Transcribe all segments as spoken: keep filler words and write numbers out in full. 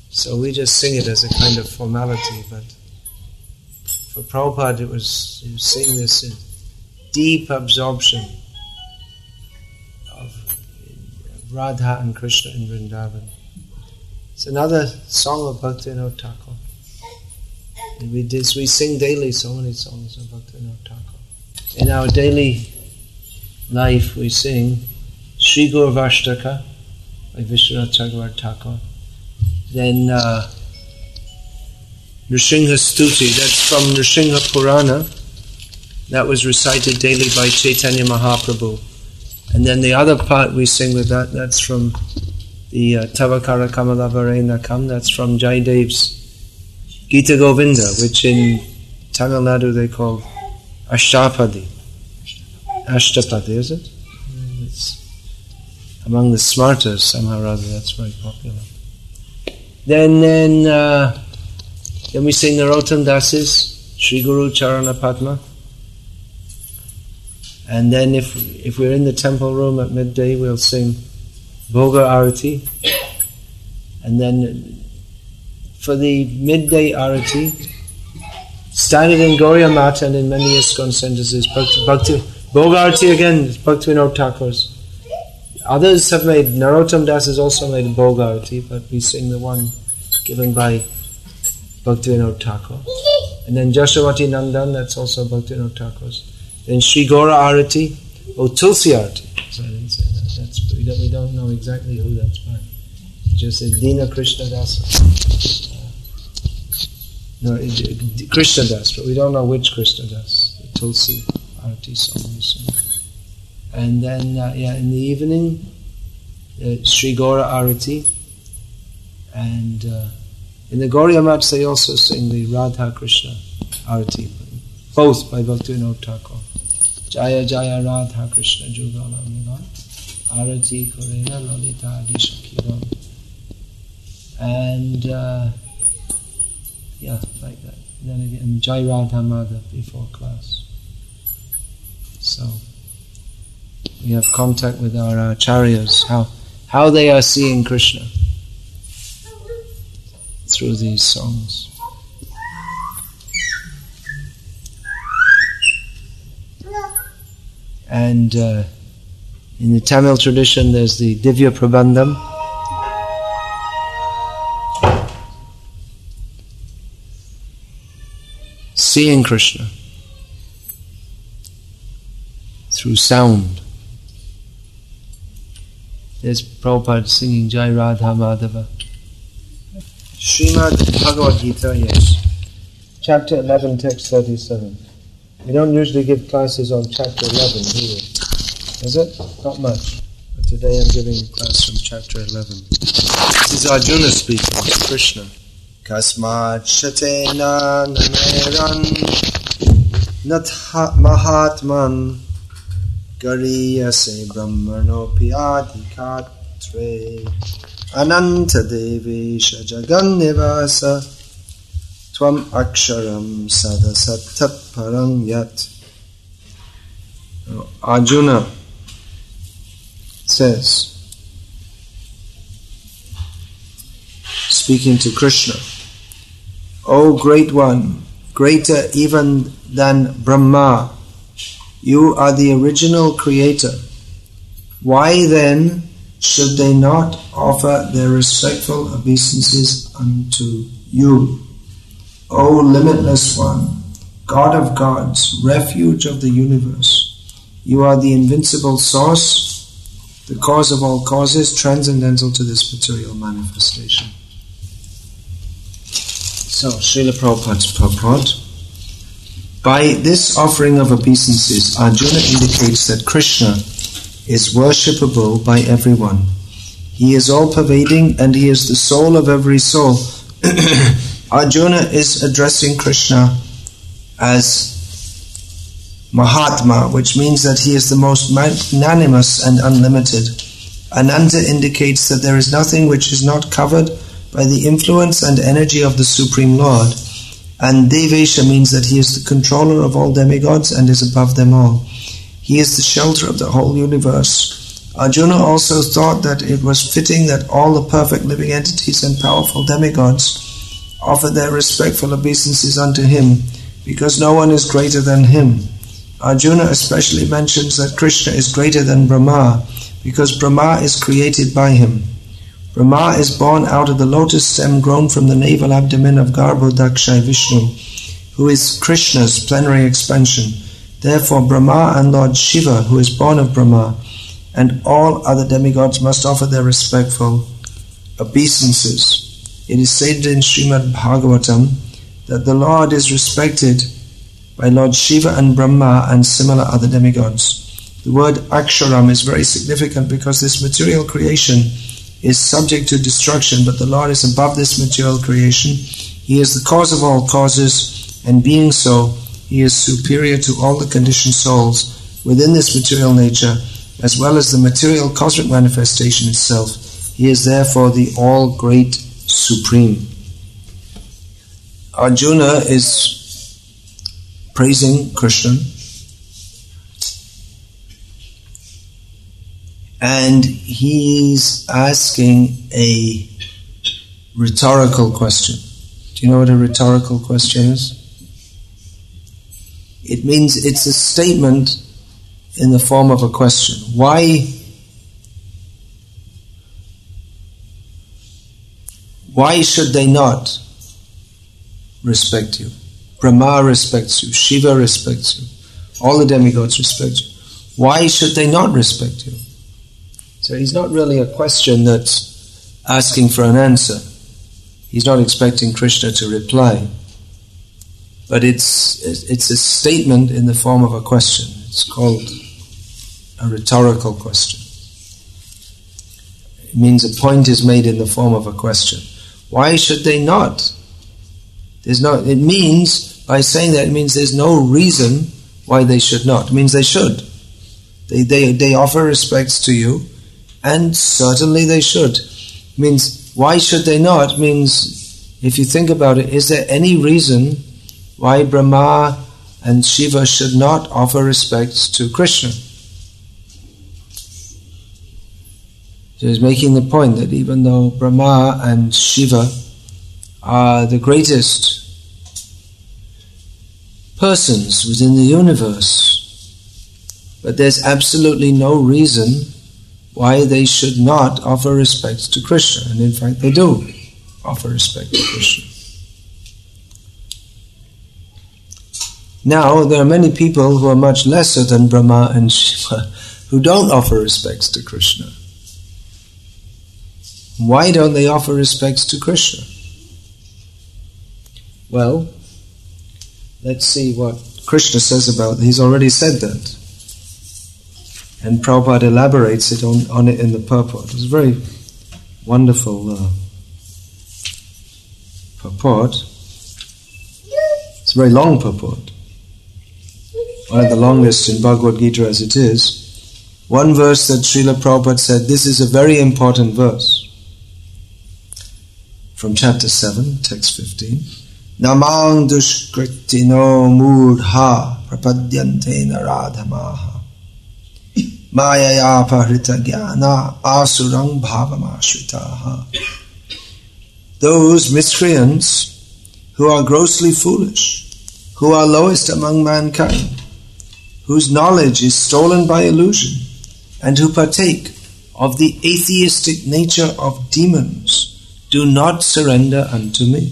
So we just sing it as a kind of formality, but for Prabhupada it was, he was saying this in deep absorption of Radha and Krishna in Vrindavan. It's another song of Bhaktivinoda Thakur. And we, did, we sing daily so many songs of Bhaktivinoda Thakur. In our daily life we sing Sri Gurvashtaka by Vishwanath Chakravarti Thakur. Then uh, Nrsimha Stuti, that's from Nrsimha Purana. That was recited daily by Chaitanya Mahaprabhu. And then the other part we sing with that, that's from the uh, Tavakara Kamala Varena Kam, that's from Jayadev's Gita Govinda, which in Tamil Nadu they call Ashtapadi. Ashtapadi, is it? It's among the smarters somehow or other, that's very popular. Then then, uh, then we sing Narottam Das's Sri Guru Charana Padma. And then if if we're in the temple room at midday, we'll sing Bhoga Arati. And then for the midday Arati, standard in Gauriya Mata and in many ISKCON centers is Bhakti, Bhakti Bhoga Arati again, is Bhaktivinoda Thakur's. Others have made, Narottam Das has also made Bhoga Arati, but we sing the one given by Bhaktivinoda Thakur. And then Jashavati Nandan, that's also Bhaktivinoda Thakur's. Then Sri Gora Arati, or Tulsi Arati. So I didn't say that. That's, we, don't, we don't know exactly who that's by. It just said Dina Krishna Das. Uh, no, it, it, Krishna Das, but we don't know which Krishna Das. The Tulsi Arati song we sing. And then, uh, yeah, in the evening, uh, Sri Gora Arati. And uh, in the Gauriya Mats, they also sing the Radha Krishna Arati, both by Bhaktivinoda Thakur. Jaya Jaya Radha Krishna Jugala Milan Arati Korena Lalita Adisha Kiram. And uh, yeah, like that. Then again, Jai Radha Madhav before class. So we have contact with our acharyas, how how they are seeing Krishna through these songs. And uh, in the Tamil tradition, there's the Divya Prabandham. Seeing Krishna through sound. There's Prabhupada singing Jai Radha Madhava. Srimad Bhagavad Gita, yes. Chapter eleven, text thirty-seven. We don't usually give classes on chapter eleven, do we? Is it? Not much. But today I'm giving a class from chapter eleven. This is Arjuna speaking to Krishna. Kasmat shatena nameran natha mahatman gariyase brahmanopi adhikatre ananta devi shajagan nivasa Tvam aksharam sadasat parang yat. Arjuna says, speaking to Krishna, O great one, greater even than Brahma, you are the original creator. Why then should they not offer their respectful obeisances unto you? O limitless one, God of gods, refuge of the universe, you are the invincible source, the cause of all causes, transcendental to this material manifestation. So, Srila Prabhupada's purport. By this offering of obeisances, Arjuna indicates that Krishna is worshipable by everyone. He is all-pervading and he is the soul of every soul. Arjuna is addressing Krishna as Mahatma, which means that he is the most magnanimous and unlimited. Ananta indicates that there is nothing which is not covered by the influence and energy of the Supreme Lord. And Devesha means that he is the controller of all demigods and is above them all. He is the shelter of the whole universe. Arjuna also thought that it was fitting that all the perfect living entities and powerful demigods offer their respectful obeisances unto him, because no one is greater than him. Arjuna especially mentions that Krishna is greater than Brahma, because Brahma is created by him. Brahma is born out of the lotus stem grown from the navel abdomen of Garbhodaksha Vishnu, who is Krishna's plenary expansion. Therefore Brahma and Lord Shiva, who is born of Brahma, and all other demigods must offer their respectful obeisances. It is stated in Srimad Bhagavatam that the Lord is respected by Lord Shiva and Brahma and similar other demigods. The word Aksharam is very significant because this material creation is subject to destruction, but the Lord is above this material creation. He is the cause of all causes, and being so, He is superior to all the conditioned souls within this material nature, as well as the material cosmic manifestation itself. He is therefore the all-great supreme. Arjuna is praising Krishna, and he's asking a rhetorical question. Do you know what a rhetorical question is? It means it's a statement in the form of a question. Why, why should they not respect you? Brahma respects you, Shiva respects you, all the demigods respect you. Why should they not respect you? So he's not really a question that's asking for an answer. He's not expecting Krishna to reply. But it's it's a statement in the form of a question. It's called a rhetorical question. It means a point is made in the form of a question. Why should they not? There's no. It means, by saying that, it means there's no reason why they should not. It means they should. They they they offer respects to you, and certainly they should. It means, why should they not? It means, if you think about it, is there any reason why Brahma and Shiva should not offer respects to Krishna? So he's making the point that even though Brahma and Shiva are the greatest persons within the universe, but there's absolutely no reason why they should not offer respects to Krishna. And in fact they do offer respect to Krishna. Now, there are many people who are much lesser than Brahma and Shiva who don't offer respects to Krishna. Why don't they offer respects to Krishna? Well, let's see what Krishna says about it. He's already said that. And Prabhupada elaborates it on, on it in the purport. It's a very wonderful uh, purport. It's a very long purport. One of the longest in Bhagavad Gita as it is. One verse that Srila Prabhupada said, this is a very important verse. From chapter seven, text fifteen. Namang dushkritino mudha prapadyante naradhamaha mayaya pahrita jnana asurang bhavamashritaha. Those miscreants who are grossly foolish, who are lowest among mankind, whose knowledge is stolen by illusion, and who partake of the atheistic nature of demons, do not surrender unto me.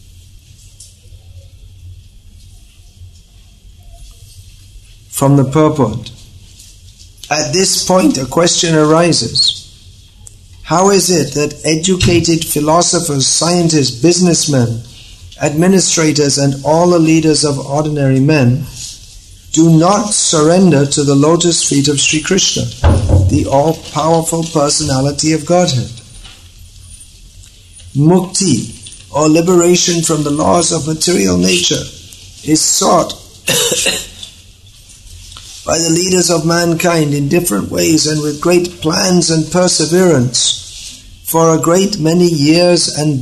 From the purport, at this point a question arises. How is it that educated philosophers, scientists, businessmen, administrators, and all the leaders of ordinary men do not surrender to the lotus feet of Sri Krishna, the all-powerful personality of Godhead? Mukti, or liberation from the laws of material nature, is sought by the leaders of mankind in different ways and with great plans and perseverance for a great many years and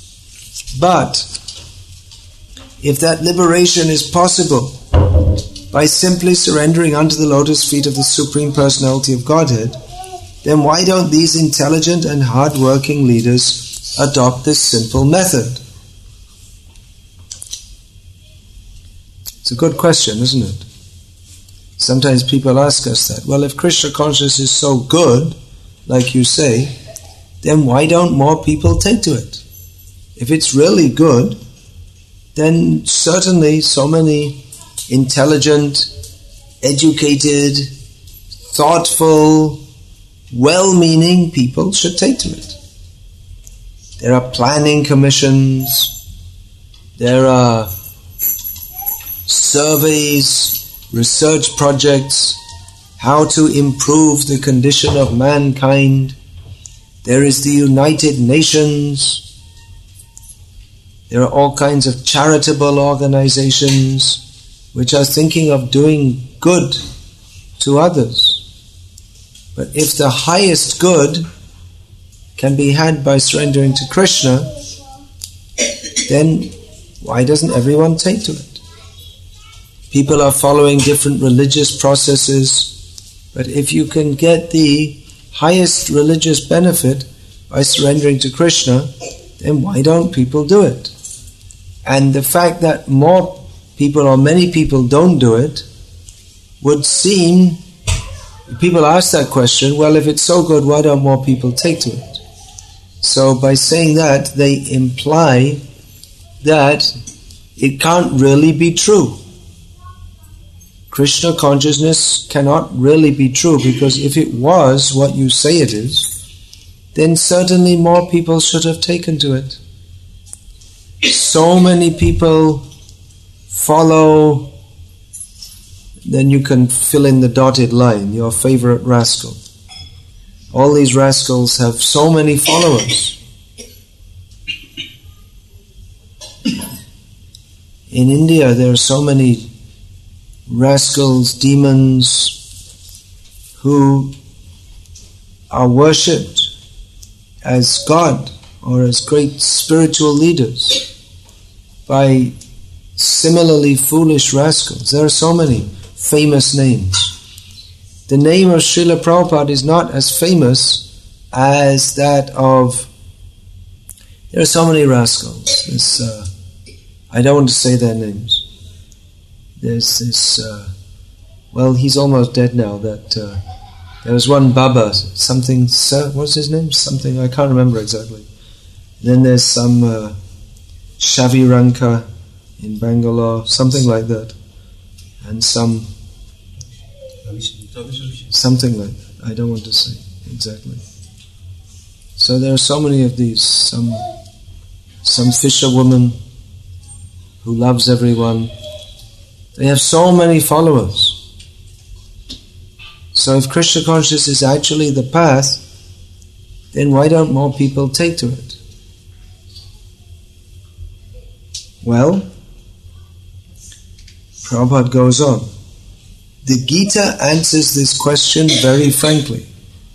births. But if that liberation is possible by simply surrendering unto the lotus feet of the Supreme Personality of Godhead, then why don't these intelligent and hard-working leaders adopt this simple method? It's a good question, isn't it? Sometimes people ask us that. Well, if Krishna consciousness is so good, like you say, then why don't more people take to it? If it's really good, then certainly so many intelligent, educated, thoughtful, well-meaning people should take to it. There are planning commissions, there are surveys, research projects, how to improve the condition of mankind. There is the United Nations. There are all kinds of charitable organizations which are thinking of doing good to others. But if the highest good can be had by surrendering to Krishna, then why doesn't everyone take to it? People are following different religious processes, but if you can get the highest religious benefit by surrendering to Krishna, then why don't people do it? And the fact that more people or many people don't do it would seem, people ask that question, well, if it's so good, why don't more people take to it? So by saying that, they imply that it can't really be true. Krishna consciousness cannot really be true, because if it was what you say it is, then certainly more people should have taken to it. So many people follow, then you can fill in the dotted line, your favorite rascal. All these rascals have so many followers. In India there are so many rascals, demons, who are worshipped as God or as great spiritual leaders by similarly foolish rascals. There are so many famous names. The name of Srila Prabhupada is not as famous as that of... There are so many rascals. This, uh, I don't want to say their names. There's this, uh, well, he's almost dead now, that uh, there was one Baba, something, sir, what's his name? Something, I can't remember exactly. And then there's some uh, Shaviranka in Bangalore, something like that. And some, something like that, I don't want to say exactly. So there are so many of these, some, some fisherwoman who loves everyone. They have so many followers. So if Krishna consciousness is actually the path, then why don't more people take to it? Well, Prabhupada goes on. The Gita answers this question very frankly.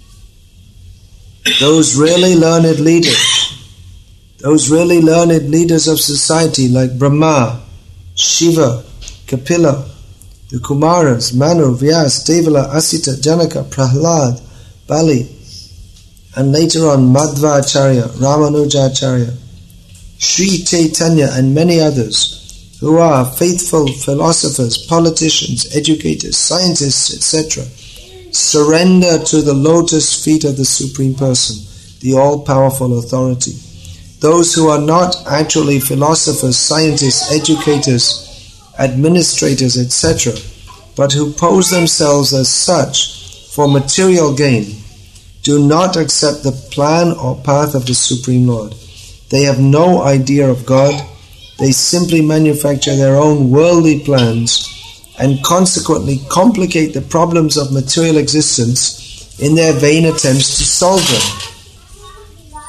Those really learned leaders, those really learned leaders of society like Brahma, Shiva, Kapila, the Kumaras, Manu, Vyas, Devala, Asita, Janaka, Prahlad, Bali, and later on Madhvacharya, Ramanujacharya, Sri Chaitanya and many others who are faithful philosophers, politicians, educators, scientists, et cetera, surrender to the lotus feet of the Supreme Person, the all-powerful authority. Those who are not actually philosophers, scientists, educators, administrators, et cetera, but who pose themselves as such for material gain, do not accept the plan or path of the Supreme Lord. They have no idea of God. They simply manufacture their own worldly plans and consequently complicate the problems of material existence in their vain attempts to solve them.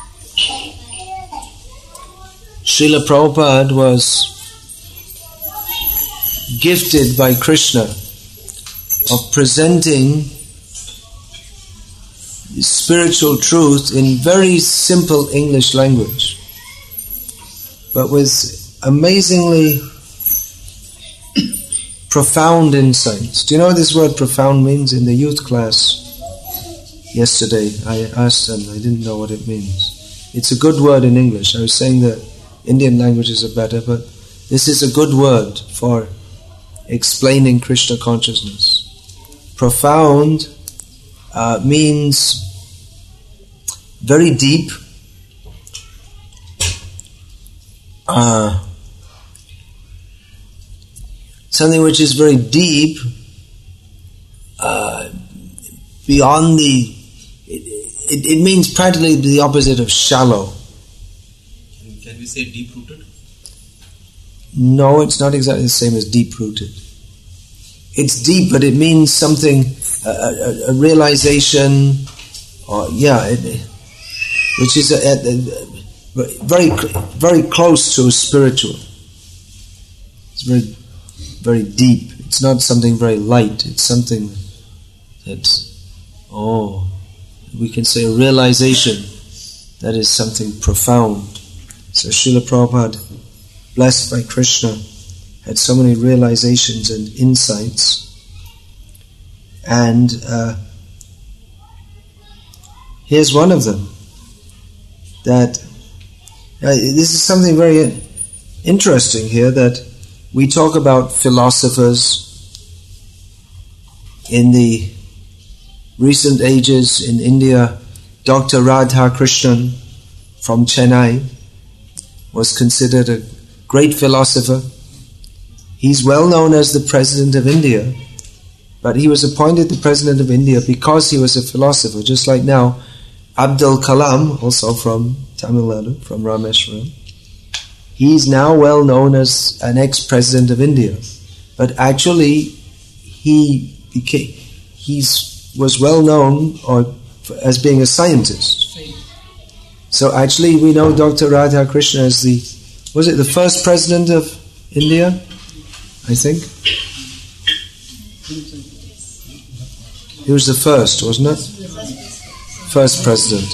Srila Prabhupada was gifted by Krishna of presenting spiritual truth in very simple English language, but with amazingly profound insights. Do you know what this word profound means? In the youth class yesterday, I asked them, I didn't know what it means. It's a good word in English. I was saying that Indian languages are better, but this is a good word for explaining Krishna consciousness. Profound uh, means very deep, uh, something which is very deep, uh, beyond the, it, it, it means practically the opposite of shallow. Can we say deep-rooted? No, it's not exactly the same as deep-rooted. It's deep, but it means something, a, a, a realization, or yeah, it, which is a, a, a, very, very close to spiritual. It's very, very deep. It's not something very light. It's something that's, oh, we can say a realization that is something profound. So Srila Prabhupada, blessed by Krishna, had so many realizations and insights, and uh, here's one of them. That uh, this is something very interesting here, that we talk about philosophers in the recent ages in India. Doctor Radhakrishnan from Chennai was considered a great philosopher. He's well known as the President of India, but he was appointed the President of India because he was a philosopher, just like now Abdul Kalam, also from Tamil Nadu, from Rameshwaram. He's now well known as an ex-President of India, but actually he became, he's was well known or as being a scientist. So actually we know Doctor Radhakrishnan as the, was it the first President of India? I think. He was the first, wasn't it? First President.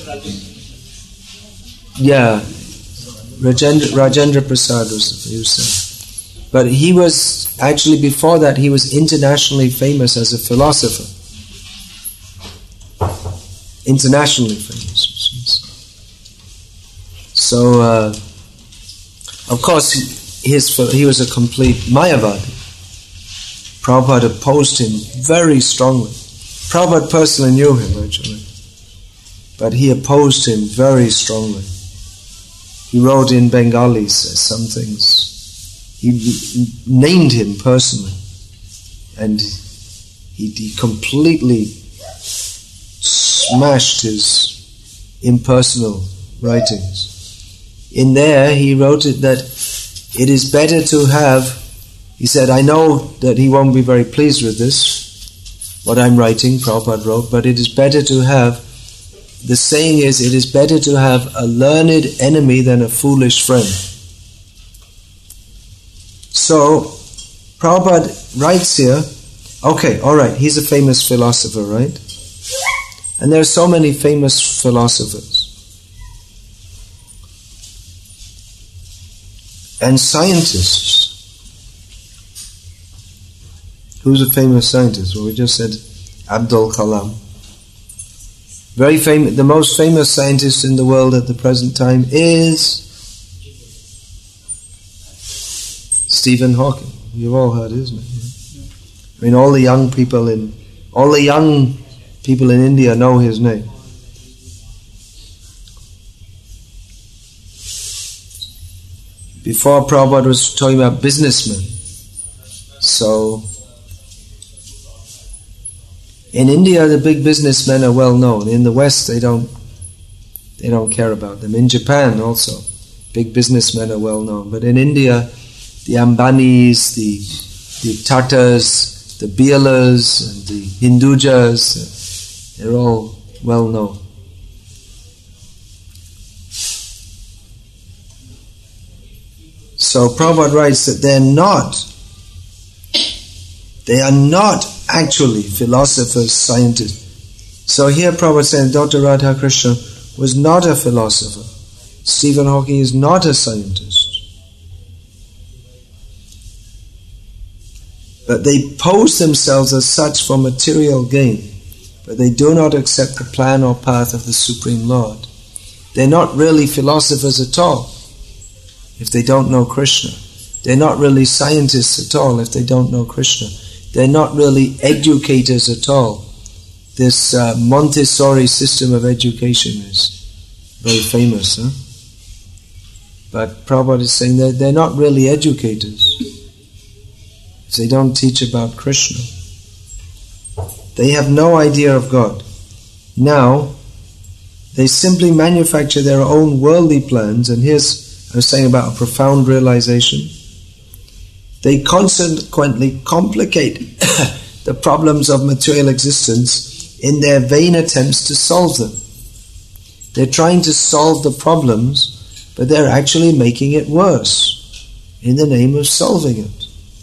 Yeah. Rajendra, Rajendra Prasad was the, he was saying. But he was, actually before that, he was internationally famous as a philosopher. Internationally famous. So, uh, of course, his, he was a complete Mayavadi. Prabhupada opposed him very strongly. Prabhupada personally knew him, actually. But he opposed him very strongly. He wrote in Bengali some things. He, he named him personally. And he, he completely smashed his impersonal writings. In there, he wrote it that it is better to have, he said, I know that he won't be very pleased with this, what I'm writing, Prabhupada wrote, but it is better to have, the saying is, it is better to have a learned enemy than a foolish friend. So, Prabhupada writes here, okay, alright, he's a famous philosopher, right? And there are so many famous philosophers. And scientists. Who's a famous scientist? Well, we just said Abdul Kalam. Very famous. The most famous scientist in the world at the present time is Stephen Hawking. You've all heard his name. I mean, all the young people in all the young people in India know his name. Before, Prabhupada was talking about businessmen. So, in India, the big businessmen are well known. In the West, they don't they don't care about them. In Japan also, big businessmen are well known. But in India, the Ambanis, the the Tatas, the Birlas, and the Hindujas, they're all well known. So Prabhupada writes that they're not, they are not actually philosophers, scientists. So here Prabhupada saying Doctor Radhakrishnan was not a philosopher. Stephen Hawking is not a scientist. But they pose themselves as such for material gain, but they do not accept the plan or path of the Supreme Lord. They're not really philosophers at all if they don't know Krishna. They're not really scientists at all if they don't know Krishna. They're not really educators at all. This uh, Montessori system of education is very famous, huh? But Prabhupada is saying that they're not really educators if they don't teach about Krishna. They have no idea of God. Now, they simply manufacture their own worldly plans, and here's, I was saying about a profound realization. They consequently complicate the problems of material existence in their vain attempts to solve them. They're trying to solve the problems, but they're actually making it worse in the name of solving it.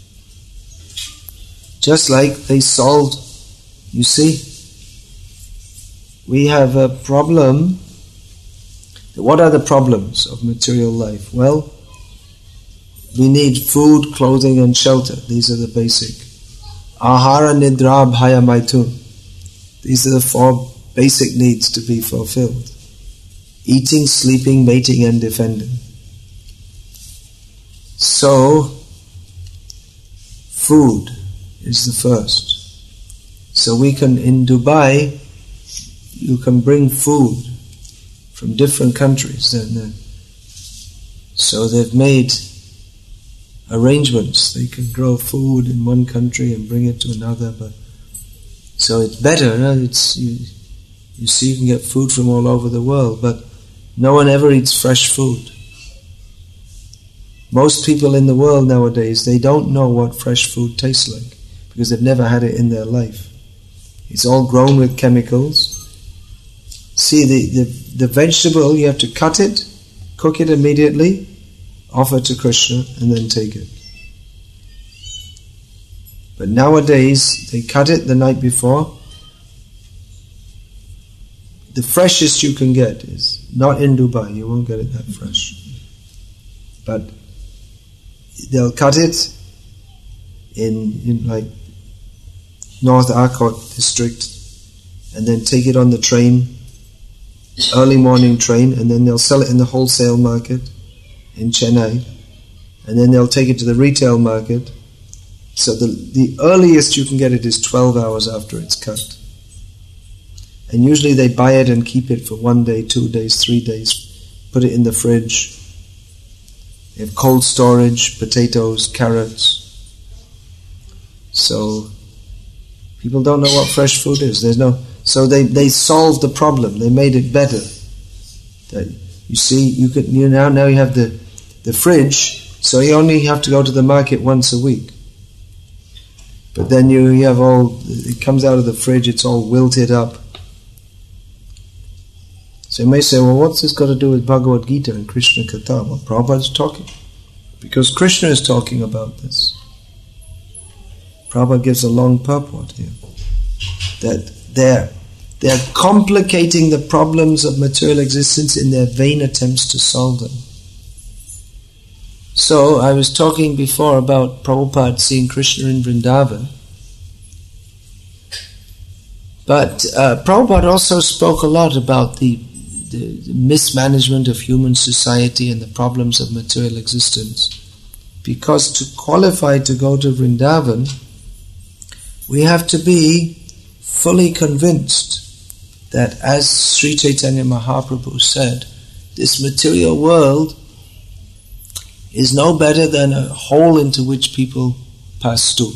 Just like they solved, you see, we have a problem. What are the problems of material life? Well, we need food, clothing and shelter. These are the basic. Ahara, nidra, bhaya, maitun. These are the four basic needs to be fulfilled. Eating, sleeping, mating and defending. So, food is the first. So we can, in Dubai, you can bring food from different countries. And so they've made arrangements. They can grow food in one country and bring it to another. But so it's better. No? It's you, you see, you can get food from all over the world, but no one ever eats fresh food. Most people in the world nowadays, they don't know what fresh food tastes like because they've never had it in their life. It's all grown with chemicals. See, the, the, the vegetable, you have to cut it, cook it immediately, offer to Krishna, and then take it. But nowadays, they cut it the night before. The freshest you can get is not in Dubai, you won't get it that fresh. But they'll cut it in, in like North Arcot district, and then take it on the train, early morning train, and then they'll sell it in the wholesale market in Chennai, and then they'll take it to the retail market. So the, the earliest you can get it is twelve hours after it's cut. And usually they buy it and keep it for one day, two days, three days, put it in the fridge. They have cold storage, potatoes, carrots. So people don't know what fresh food is. There's no. So they, they solved the problem. They made it better. That, you see, you could you now now you have the the fridge. So you only have to go to the market once a week. But then you, you have all. It comes out of the fridge. It's all wilted up. So you may say, well, what's this got to do with Bhagavad Gita and Krishna Katha? Well, Prabhupada is talking. Because Krishna is talking about this. Prabhupada gives a long purport here. That they're, they're complicating the problems of material existence in their vain attempts to solve them. So, I was talking before about Prabhupada seeing Krishna in Vrindavan. But uh, Prabhupada also spoke a lot about the The, the mismanagement of human society and the problems of material existence. Because to qualify to go to Vrindavan, we have to be fully convinced that, as Sri Chaitanya Mahaprabhu said, this material world is no better than a hole into which people pass through.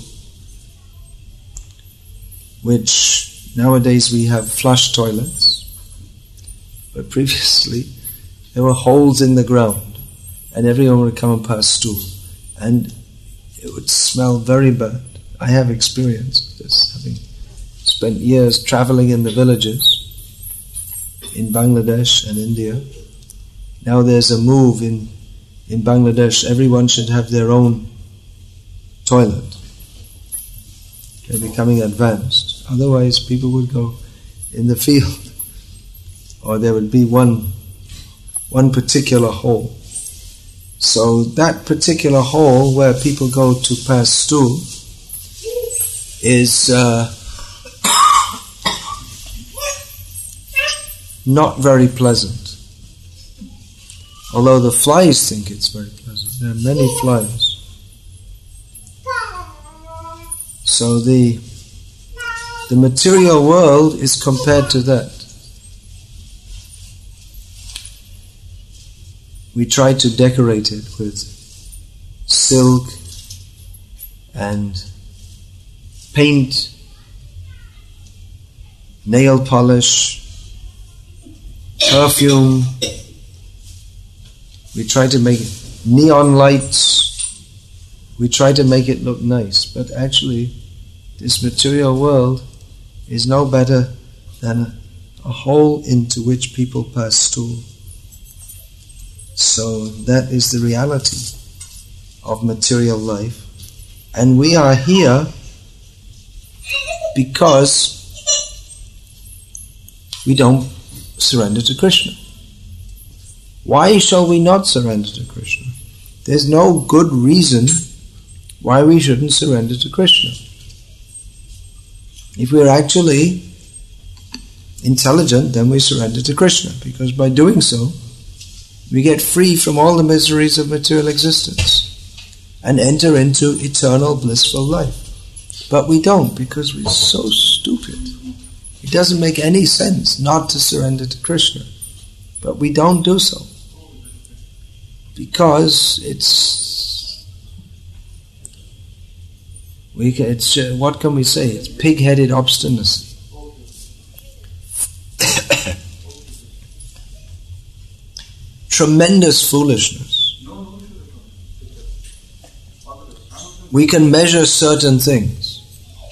Which nowadays we have flush toilets. But previously, there were holes in the ground, and everyone would come and pass through, and it would smell very bad. I have experienced this, having spent years traveling in the villages in Bangladesh and India. Now there's a move in, in Bangladesh, everyone should have their own toilet. They're becoming advanced. Otherwise, people would go in the field. Or there would be one one particular hole. So that particular hole where people go to pass through, is uh, not very pleasant. Although the flies think it's very pleasant. There are many flies. So the the material world is compared to that. We try to decorate it with silk and paint, nail polish, perfume. We try to make it neon lights. We try to make it look nice, but actually this material world is no better than a hole into which people pass stool. So that is the reality of material life. And we are here because we don't surrender to Krishna. Why shall we not surrender to Krishna? There's no good reason why we shouldn't surrender to Krishna. If we're actually intelligent, then we surrender to Krishna, because by doing so, we get free from all the miseries of material existence and enter into eternal blissful life. But we don't, because we're so stupid. It doesn't make any sense not to surrender to Krishna. But we don't do so. Because it's... we can, it's uh, what can we say? It's pig-headed obstinacy. Tremendous foolishness. We can measure certain things.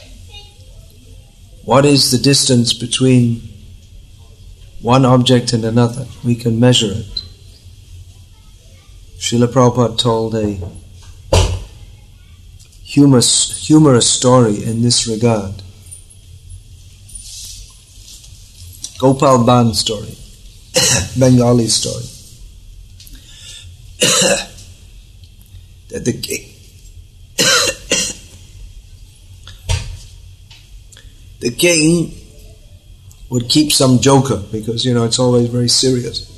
What is the distance between one object and another? We can measure it. Srila Prabhupada told a humorous, humorous story in this regard. Gopal Ban story. Bengali story. That the king the king would keep some joker, because you know it's always very serious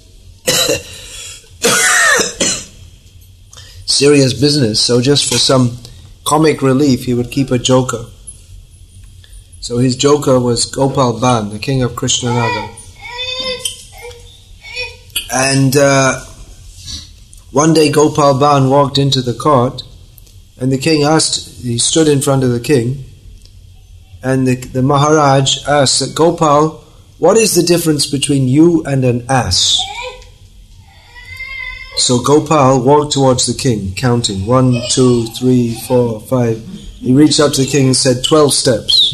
serious business, so just for some comic relief he would keep a joker. So his joker was Gopal Ban, the king of Krishnanagar. And uh, one day Gopal Ban walked into the court, and the king asked, he stood in front of the king, and the, the Maharaj asked that, Gopal, what is the difference between you and an ass? So Gopal walked towards the king, counting, one, two, three, four, five. He reached up to the king and said, twelve steps.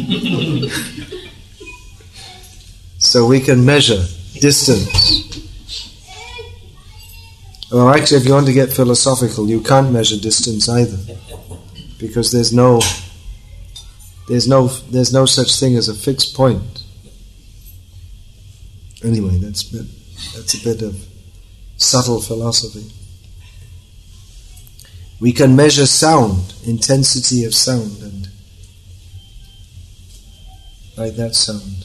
So we can measure distance. Well, actually, if you want to get philosophical, you can't measure distance either, because there's no, there's no, there's no such thing as a fixed point. Anyway, that's a bit, that's a bit of subtle philosophy. We can measure sound, intensity of sound, and like that sound.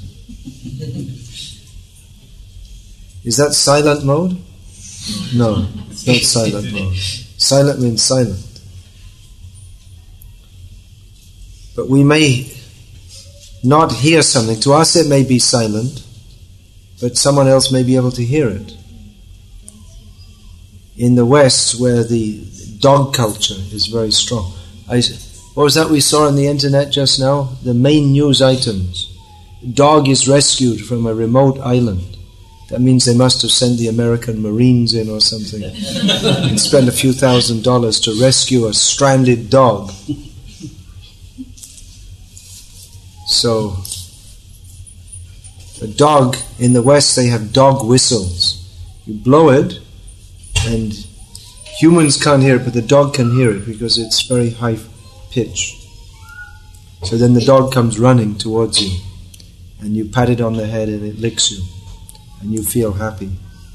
Is that silent mode? No, it's not silent mode. Silent means silent. But we may not hear something. To us it may be silent, but someone else may be able to hear it. In the West, where the dog culture is very strong. I, what was that we saw on the internet just now? The main news items. Dog is rescued from a remote island. That means they must have sent the American Marines in or something and spent a few thousand dollars to rescue a stranded dog. So, a dog, in the West they have dog whistles. You blow it and humans can't hear it, but the dog can hear it because it's very high pitch. So then the dog comes running towards you and you pat it on the head and it licks you. And you feel happy.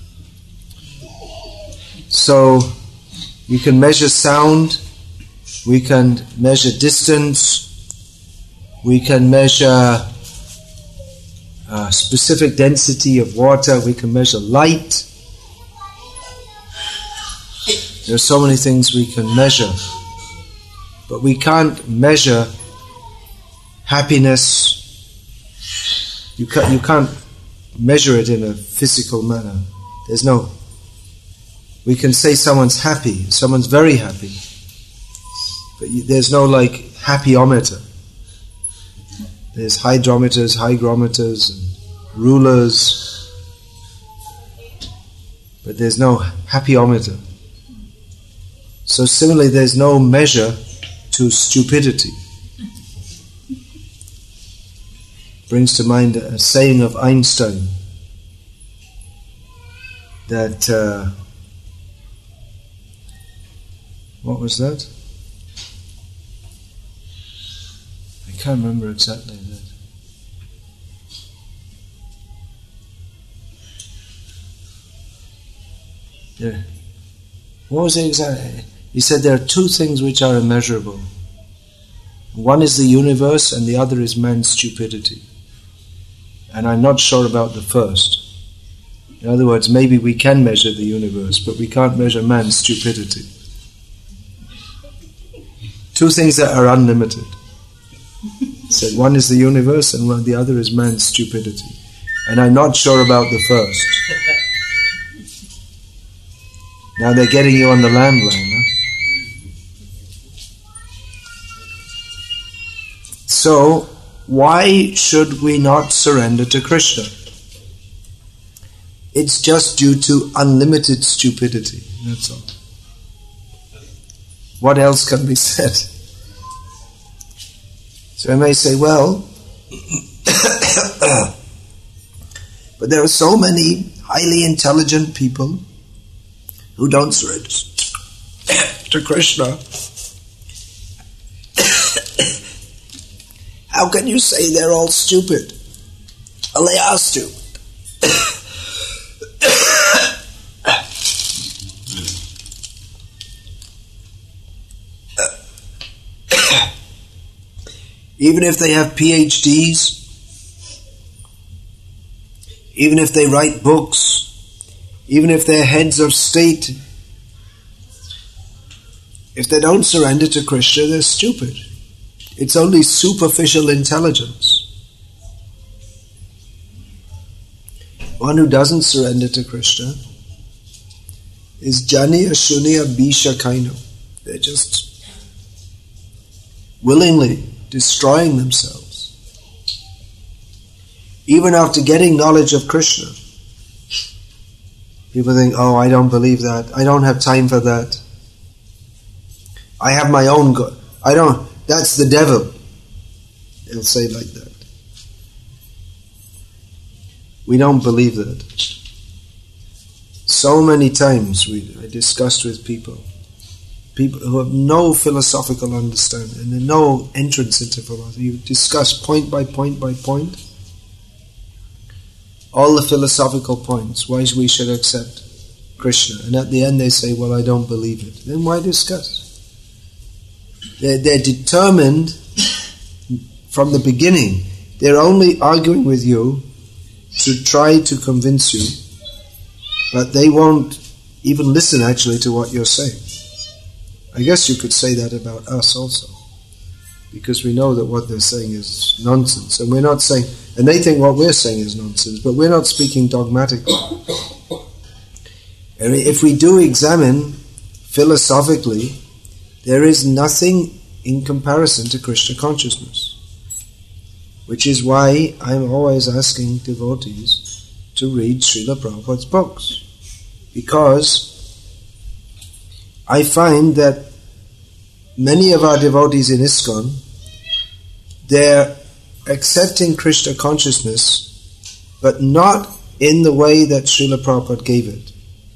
So, we can measure sound, we can measure distance, we can measure uh, specific density of water, we can measure light. There are so many things we can measure, but we can't measure happiness. You can't, you can't measure it in a physical manner. There's no... We can say someone's happy, someone's very happy, but you, there's no like happyometer. There's hydrometers, hygrometers, and rulers, but there's no happyometer. So similarly, there's no measure to stupidity. Brings to mind a saying of Einstein that uh, what was that? I can't remember exactly that. Yeah. What was it exactly? He said there are two things which are immeasurable. One is the universe and the other is man's stupidity. And I'm not sure about the first. In other words, maybe we can measure the universe, but we can't measure man's stupidity. Two things that are unlimited. He said one is the universe and one, the other is man's stupidity. And I'm not sure about the first. Now they're getting you on the landline, huh? So, why should we not surrender to Krishna? It's just due to unlimited stupidity, that's all. What else can be said? So I may say, well, but there are so many highly intelligent people who don't surrender to Krishna. How can you say they're all stupid? Well, they are stupid. Even if they have P H Ds, even if they write books, even if they're heads of state, if they don't surrender to Krishna, they're stupid. It's only superficial intelligence. One who doesn't surrender to Krishna is Janiya Shunya Bisha Kaino. They're just willingly destroying themselves. Even after getting knowledge of Krishna, people think, oh, I don't believe that. I don't have time for that. I have my own God. I don't... That's the devil. They'll say like that. We don't believe that. So many times we I discussed with people, people who have no philosophical understanding and no entrance into philosophy. You discuss point by point by point all the philosophical points, why we should accept Krishna. And at the end they say, well, I don't believe it. Then why discuss? They're, they're determined from the beginning. They're only arguing with you to try to convince you, but they won't even listen actually to what you're saying. I guess you could say that about us also, because we know that what they're saying is nonsense, and we're not saying, and they think what we're saying is nonsense, but we're not speaking dogmatically. And if we do examine philosophically, there is nothing in comparison to Krishna consciousness. Which is why I'm always asking devotees to read Srila Prabhupada's books. Because I find that many of our devotees in ISKCON, they're accepting Krishna consciousness, but not in the way that Srila Prabhupada gave it.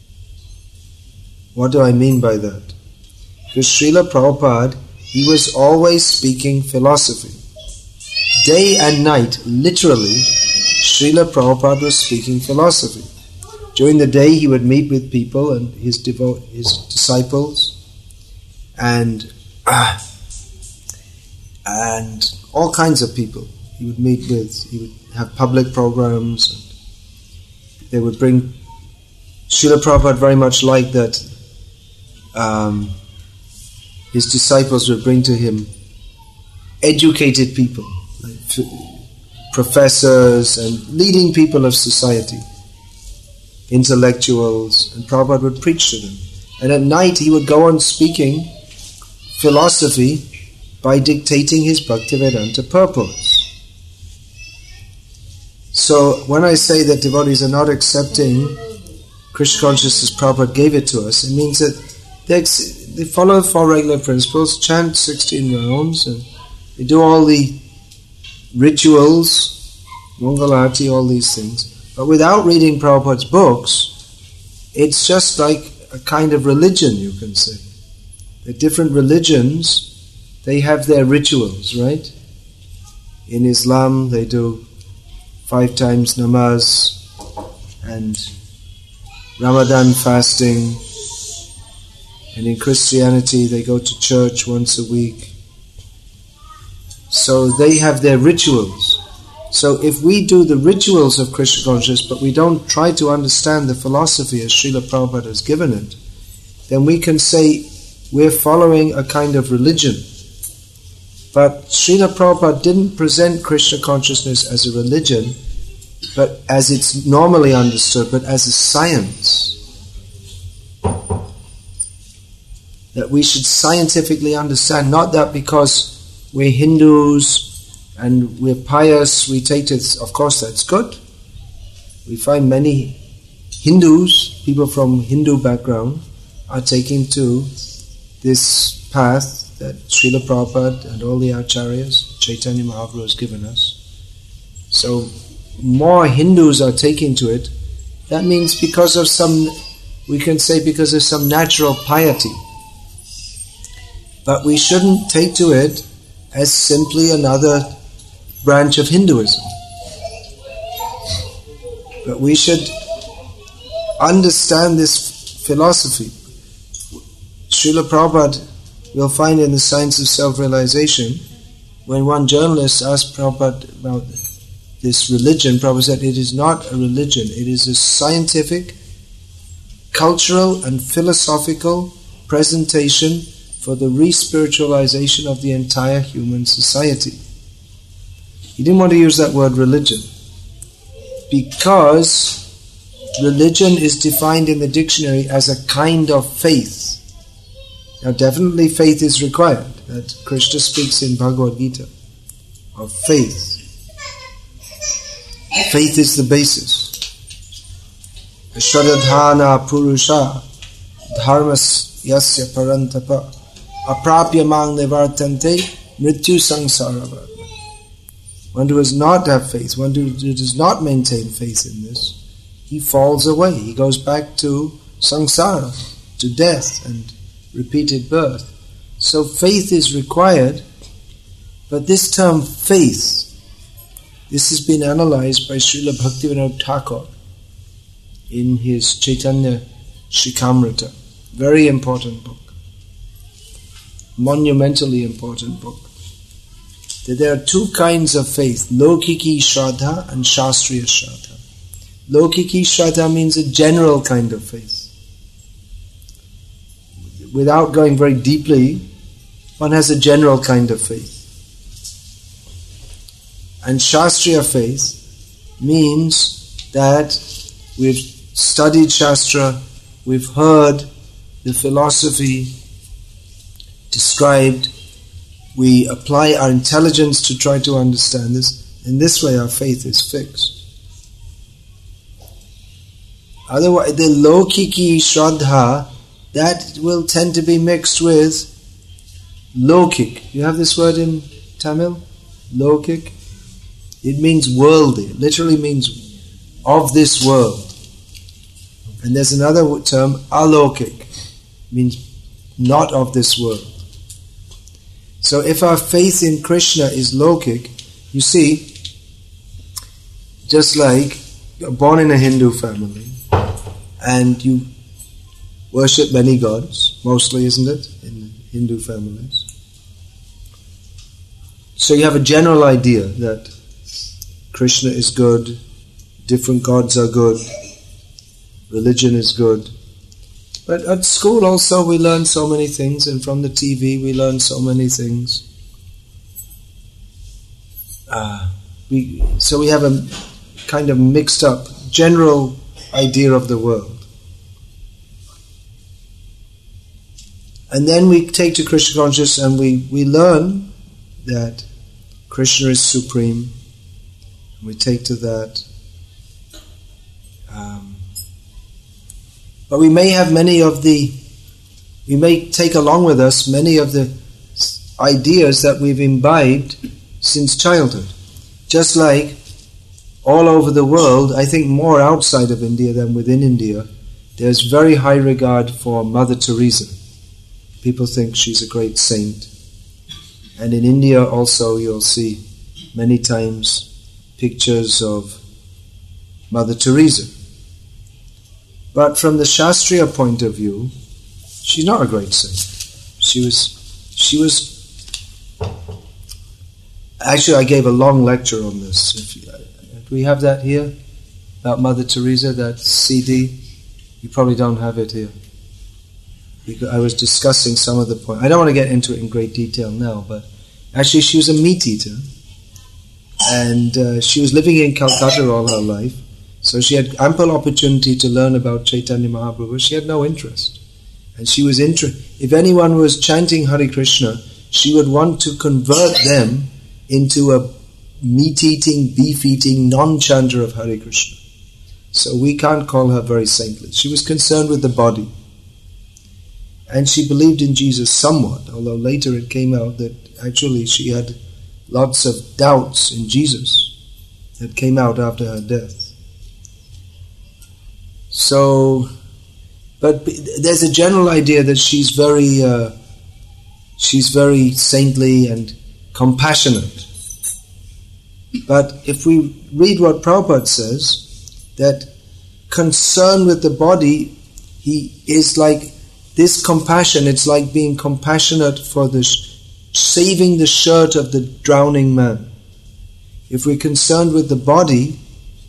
What do I mean by that? Because Srila Prabhupada, he was always speaking philosophy. Day and night, literally, Srila Prabhupada was speaking philosophy. During the day he would meet with people and his devo- his disciples, and uh, and all kinds of people he would meet with. He would have public programs. And they would bring... Srila Prabhupada very much liked that um, his disciples would bring to him educated people, like f- professors and leading people of society, intellectuals, and Prabhupada would preach to them. And at night he would go on speaking philosophy by dictating his Bhaktivedanta purpose. So when I say that devotees are not accepting Krishna consciousness, Prabhupada gave it to us, it means that they, ex- they follow four regular principles, chant sixteen rounds, and they do all the rituals, Mangalarti, all these things. But without reading Prabhupada's books, it's just like a kind of religion, you can say. The different religions, they have their rituals, right? In Islam, they do five times namaz and Ramadan fasting. And in Christianity, they go to church once a week. So they have their rituals. So if we do the rituals of Krishna consciousness, but we don't try to understand the philosophy as Srila Prabhupada has given it, then we can say we're following a kind of religion. But Srila Prabhupada didn't present Krishna consciousness as a religion, but as it's normally understood, but as a science. That we should scientifically understand, not that because we're Hindus and we're pious, we take it, of course that's good. We find many Hindus, people from Hindu background, are taking to this path that Srila Prabhupada and all the acharyas, Chaitanya Mahaprabhu has given us. So more Hindus are taking to it. That means because of some, we can say because of some natural piety. But we shouldn't take to it as simply another branch of Hinduism. But we should understand this philosophy. Srila Prabhupada, we'll find in the Science of Self-Realization, when one journalist asked Prabhupada about this religion, Prabhupada said it is not a religion, it is a scientific, cultural and philosophical presentation for the re-spiritualization of the entire human society. He didn't want to use that word religion because religion is defined in the dictionary as a kind of faith. Now definitely faith is required, that Krishna speaks in Bhagavad Gita of faith. Faith is the basis. Shradhana Purusha Dharmas Yasya Parantapa Aprapya Mang Nivartante Mrityu Sangsara. One who does not have faith, one who does not maintain faith in this, he falls away. He goes back to samsara, to death and repeated birth. So faith is required, but this term faith, this has been analyzed by Srila Bhaktivinoda Thakur in his Chaitanya Shikamrita. Very important book. Monumentally important book. That there are two kinds of faith, Lokiki Shraddha and Shastriya Shraddha. Lokiki Shraddha means a general kind of faith. Without going very deeply, one has a general kind of faith. And Shastriya faith means that we've studied Shastra, we've heard the philosophy described, we apply our intelligence to try to understand this. In this way our faith is fixed. Otherwise, the Lokiki Shraddha, that will tend to be mixed with Lokik. You have this word in Tamil? Lokik? It means worldly. It literally means of this world. And there's another term, alokik, means not of this world. So if our faith in Krishna is lokik, you see, just like you're born in a Hindu family and you worship many gods, mostly, isn't it, in Hindu families? So you have a general idea that Krishna is good, different gods are good, religion is good. But at school also we learn so many things, and from the T V we learn so many things. Uh, we, so we have a kind of mixed up general idea of the world. And then we take to Krishna consciousness and we, we learn that Krishna is supreme. We take to that. Um, but we may have many of the, we may take along with us many of the ideas that we've imbibed since childhood. Just like all over the world, I think more outside of India than within India, there's very high regard for Mother Teresa. People think she's a great saint. And in India also you'll see many times pictures of Mother Teresa. But from the Shastriya point of view, she's not a great saint. She was, she was, actually I gave a long lecture on this. If you, do we have that here? About Mother Teresa, that C D? You probably don't have it here. Because I was discussing some of the points. I don't want to get into it in great detail now, but actually she was a meat eater. And uh, she was living in Calcutta all her life. So she had ample opportunity to learn about Chaitanya Mahaprabhu. She had no interest. And she was interested. If anyone was chanting Hare Krishna, she would want to convert them into a meat-eating, beef-eating, non-chanter of Hare Krishna. So we can't call her very saintly. She was concerned with the body. And she believed in Jesus somewhat, although later it came out that actually she had lots of doubts in Jesus that came out after her death. So, but there's a general idea that she's very, uh, she's very saintly and compassionate. But if we read what Prabhupada says, that concern with the body, he is like this compassion, it's like being compassionate for the sh- saving the shirt of the drowning man. If we're concerned with the body,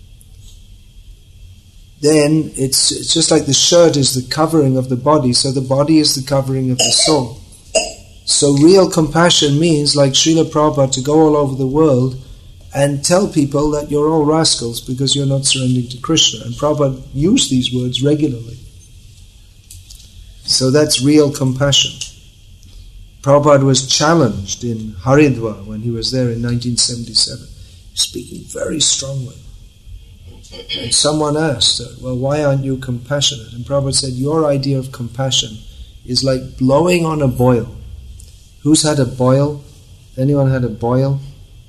then it's, it's just like the shirt is the covering of the body, so the body is the covering of the soul. So real compassion means, like Srila Prabhupada, to go all over the world and tell people that you're all rascals because you're not surrendering to Krishna. And Prabhupada used these words regularly. So that's real compassion. Prabhupada was challenged in Haridwar when he was there in nineteen seventy-seven, speaking very strongly. And someone asked, well, why aren't you compassionate? And Prabhupada said, your idea of compassion is like blowing on a boil. Who's had a boil? Anyone had a boil?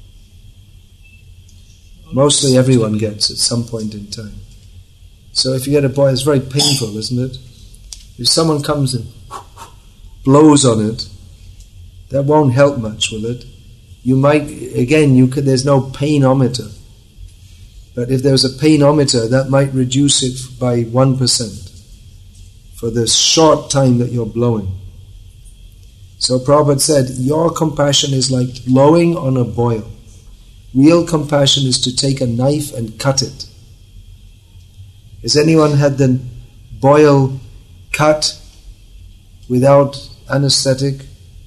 Mostly everyone gets at some point in time. So if you get a boil, it's very painful, isn't it? If someone comes and blows on it, that won't help much, will it? You might, again, you could, there's no painometer. But if there's a painometer, that might reduce it by one percent for the short time that you're blowing. So Prabhupada said, your compassion is like blowing on a boil. Real compassion is to take a knife and cut it. Has anyone had the boil cut without anesthetic?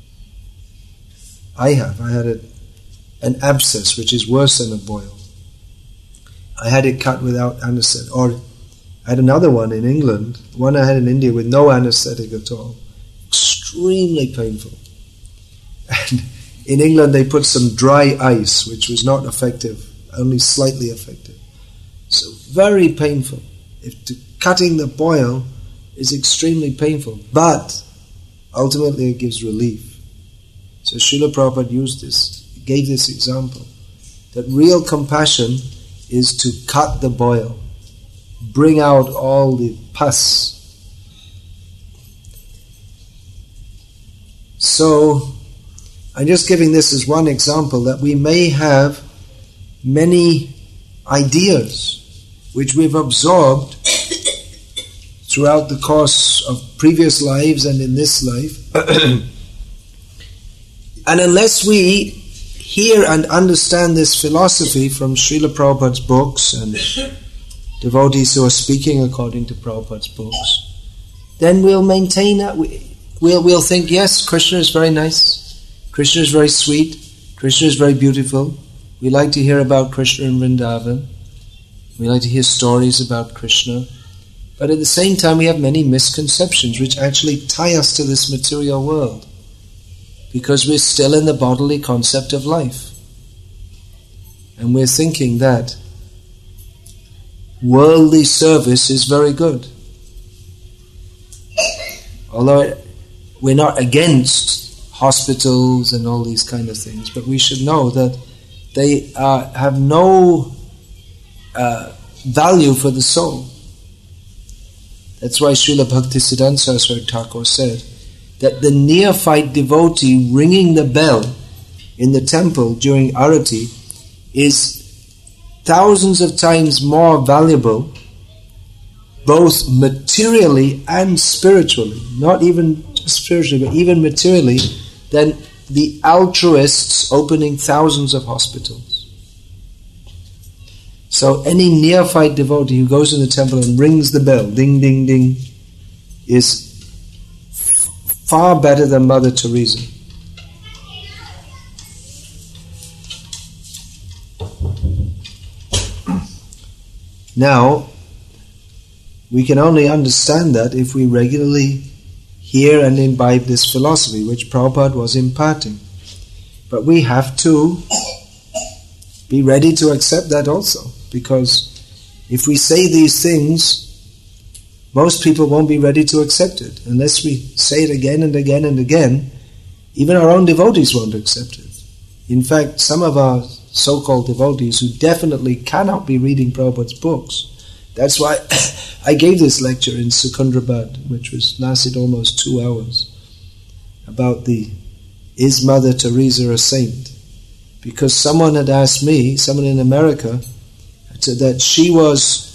I have. I had a, an abscess, which is worse than a boil. I had it cut without anesthetic. Or I had another one in England, one I had in India with no anesthetic at all. Extremely painful. And in England they put some dry ice, which was not effective, only slightly effective. So very painful. If to, cutting the boil is extremely painful, but ultimately it gives relief. So Srila Prabhupada used this, gave this example, that real compassion is to cut the boil, bring out all the pus. So, I'm just giving this as one example, that we may have many ideas which we've absorbed throughout the course of previous lives and in this life. And unless we hear and understand this philosophy from Srila Prabhupada's books and devotees who are speaking according to Prabhupada's books, then we'll maintain that. We'll, we'll think, yes, Krishna is very nice, Krishna is very sweet, Krishna is very beautiful. We like to hear about Krishna in Vrindavan. We like to hear stories about Krishna. But at the same time, we have many misconceptions which actually tie us to this material world, because we're still in the bodily concept of life. And we're thinking that worldly service is very good. Although we're not against hospitals and all these kind of things, but we should know that they uh, have no uh, value for the soul. That's why Srila Bhaktisiddhanta Saraswati Thakur said that the neophyte devotee ringing the bell in the temple during Arati is thousands of times more valuable, both materially and spiritually, not even spiritually, but even materially, than the altruists opening thousands of hospitals. So any neophyte devotee who goes in the temple and rings the bell, ding, ding, ding, is far better than Mother Teresa. Now, we can only understand that if we regularly hear and imbibe this philosophy, which Prabhupada was imparting. But we have to be ready to accept that also, because if we say these things, most people won't be ready to accept it. Unless we say it again and again and again, even our own devotees won't accept it. In fact, some of our so-called devotees who definitely cannot be reading Prabhupada's books, that's why I gave this lecture in Secunderabad, which was lasted almost two hours, about the is Mother Teresa a saint? Because someone had asked me, someone in America, that she was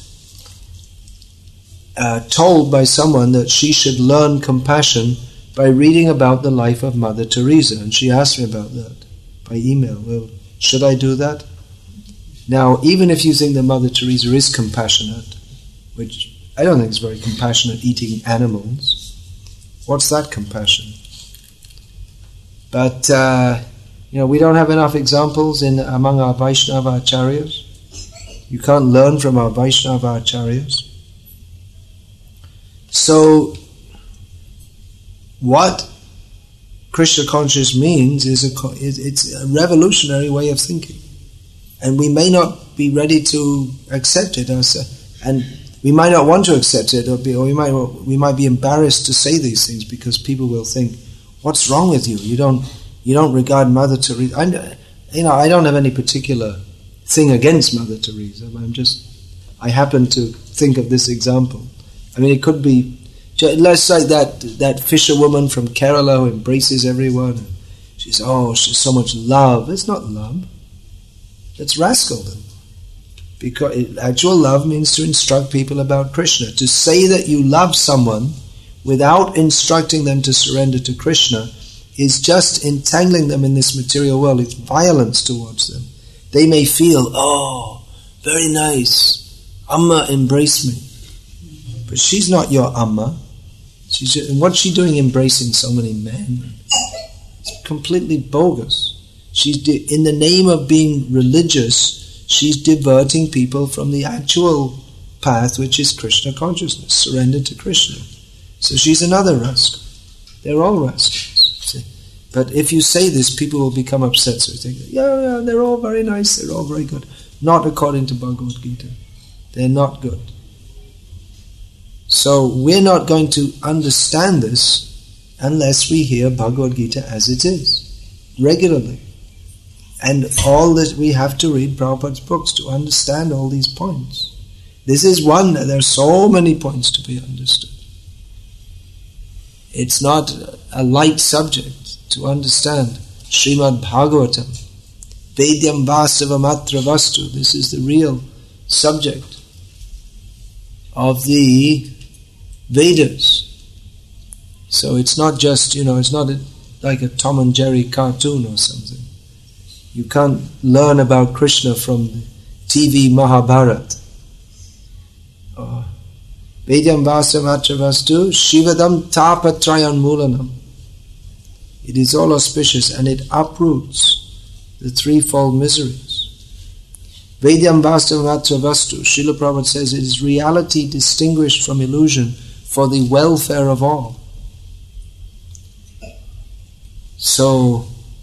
uh, told by someone that she should learn compassion by reading about the life of Mother Teresa. And she asked me about that by email. Well, should I do that? Now, even if you think that Mother Teresa is compassionate, which I don't think is very compassionate eating animals, what's that compassion? But, uh, you know, we don't have enough examples in among our Vaishnava acharyas. You can't learn from our Vaishnava acharyas. So, what Krishna conscious means is a, it's a revolutionary way of thinking. And we may not be ready to accept it, as a, and we might not want to accept it, or, be, or we might we might be embarrassed to say these things because people will think, "What's wrong with you? You don't you don't regard Mother Teresa." I, you know, I don't have any particular thing against Mother Teresa. I'm just I happen to think of this example. I mean, it could be let's say that that fisherwoman from Kerala who embraces everyone. And she's oh, she's so much love. It's not love. It's rascaldom. Because actual love means to instruct people about Krishna. To say that you love someone without instructing them to surrender to Krishna is just entangling them in this material world. It's violence towards them. They may feel, oh, very nice, Amma embrace me. But she's not your Amma. She's just, and what's she doing embracing so many men? It's completely bogus. She's di- in the name of being religious, she's diverting people from the actual path, which is Krishna consciousness, surrender to Krishna. So she's another rascal. They're all rascals. See? But if you say this, people will become upset. So they think, yeah, yeah, they're all very nice, they're all very good. Not according to Bhagavad Gita. They're not good. So we're not going to understand this unless we hear Bhagavad Gita as it is, regularly. And all that we have to read Prabhupada's books to understand all these points. This is one, there are so many points to be understood. It's not a light subject to understand. Srimad Bhagavatam, Vedyam Vasavam Atra Vastu, this is the real subject of the Vedas. So it's not just, you know, it's not a, like a Tom and Jerry cartoon or something. You can't learn about Krishna from the T V Mahabharata. Oh. Vedyam Vasavatra Vastu Shivadam Tapatrayan Mulanam. It is all auspicious and it uproots the threefold miseries. Vedyam Vasavatra Vastu, Srila Prabhupada says, it is reality distinguished from illusion for the welfare of all. So,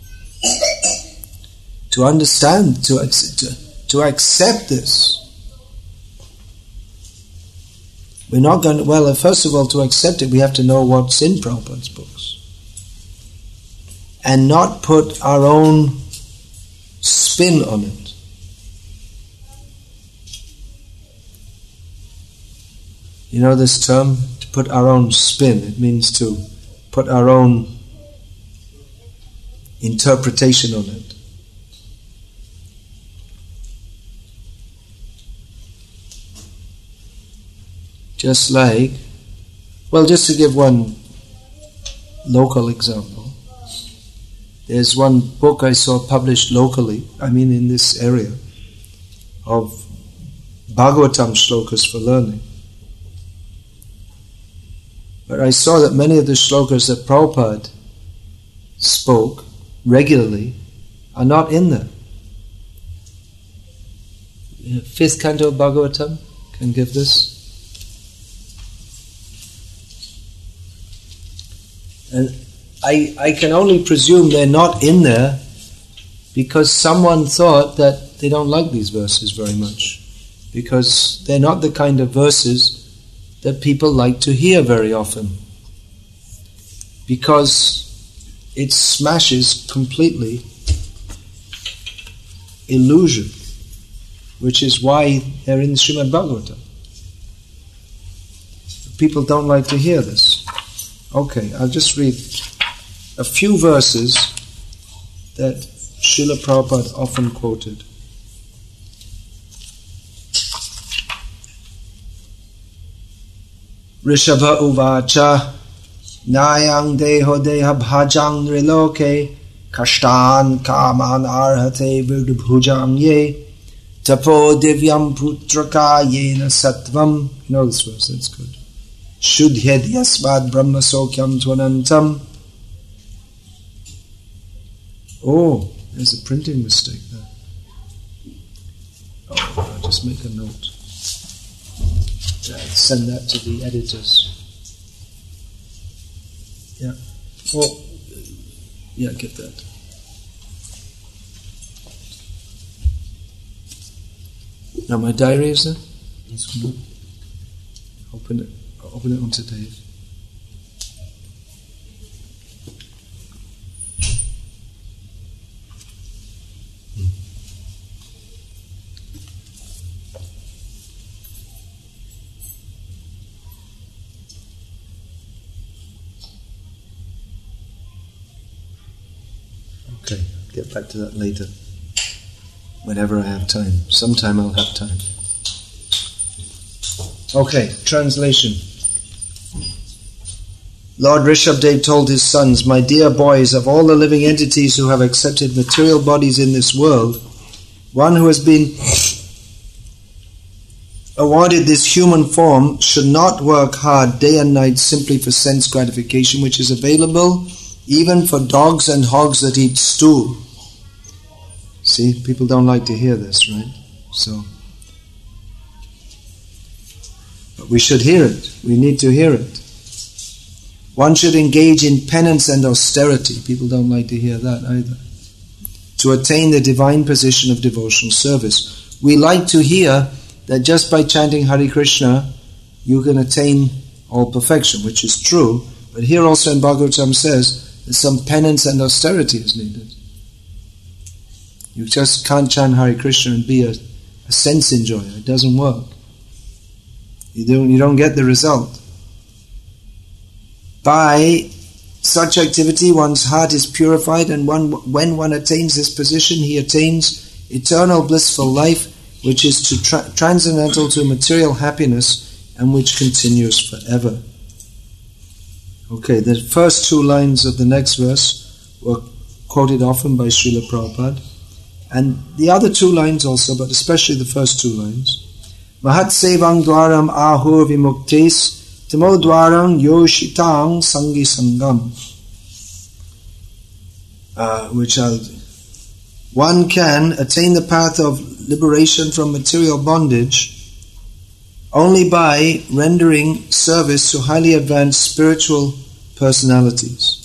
to understand, to, to, to accept this, we're not going to, well, first of all, to accept it, we have to know what's in Prabhupada's books. And not put our own spin on it. You know this term, to put our own spin? It means to put our own interpretation on it. Just like, well, just to give one local example, there's one book I saw published locally, I mean in this area, of Bhagavatam shlokas for learning. But I saw that many of the shlokas that Prabhupada spoke regularly are not in there. Fifth canto of Bhagavatam, can give this. And I, I can only presume they're not in there because someone thought that they don't like these verses very much, because they're not the kind of verses that people like to hear very often, because it smashes completely illusion, which is why they're in Srimad Bhagavatam. People don't like to hear this. Okay, I'll just read a few verses that Srila Prabhupada often quoted. Rishabha uvacha nayang deho deha bhajang nriloke kashtan kaman arhate virdubhujam ye tapo divyam putraka yena sattvam. You know this verse, that's good. Shudhyad yasvad brahma sokyam tvanantam. Oh, there's a printing mistake there. Oh, I'll just make a note. Send that to the editors. Yeah. Oh, yeah, get that. Now my diary is there? Yes. Open it. Open it onto Dave. Okay, I'll get back to that later. Whenever I have time. Sometime I'll have time. Okay, translation. Lord Rishabdev told his sons, "My dear boys, of all the living entities who have accepted material bodies in this world, one who has been awarded this human form should not work hard day and night simply for sense gratification, which is available even for dogs and hogs that eat stool." See, people don't like to hear this, right? So, but we should hear it. We need to hear it. One should engage in penance and austerity. People don't like to hear that either. To attain the divine position of devotional service. We like to hear that just by chanting Hare Krishna, you can attain all perfection, which is true. But here also in Bhagavatam says that some penance and austerity is needed. You just can't chant Hare Krishna and be a, a sense enjoyer. It doesn't work. You don't, you don't get the result. By such activity, one's heart is purified, and one, when one attains this position, he attains eternal blissful life, which is to tra- transcendental to material happiness, and which continues forever. Okay, the first two lines of the next verse were quoted often by Srila Prabhupada. And the other two lines also, but especially the first two lines. Mahat sevang dwaram ahur vimuktes tamo dwaram yoshitang sangi sangam. Uh, which are, one can attain the path of liberation from material bondage only by rendering service to highly advanced spiritual personalities.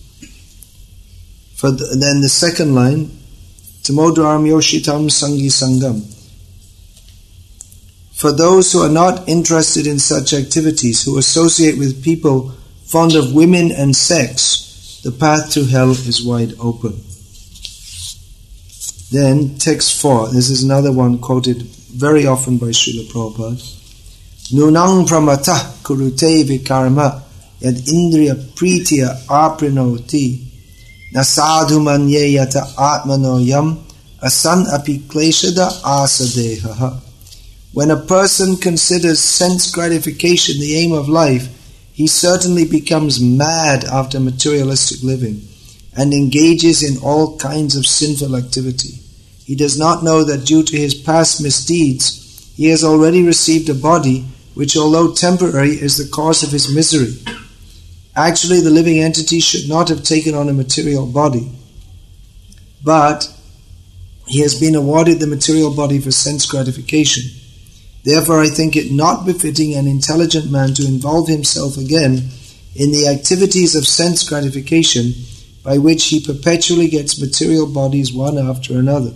For the, then the second line, Tamodwaram Yoshitam Sangi Sangam. For those who are not interested in such activities, who associate with people fond of women and sex, the path to hell is wide open. Then text four, this is another one quoted very often by Srila Prabhupada. Nunang pramatah kurute vikarma yad indriya pritiya aprinoti nasadhu manye yata atmano yam asan api kleshada asadehaha. When a person considers sense gratification the aim of life, he certainly becomes mad after materialistic living and engages in all kinds of sinful activity. He does not know that due to his past misdeeds, he has already received a body which, although temporary, is the cause of his misery. Actually, the living entity should not have taken on a material body, but he has been awarded the material body for sense gratification. Therefore, I think it not befitting an intelligent man to involve himself again in the activities of sense gratification by which he perpetually gets material bodies one after another.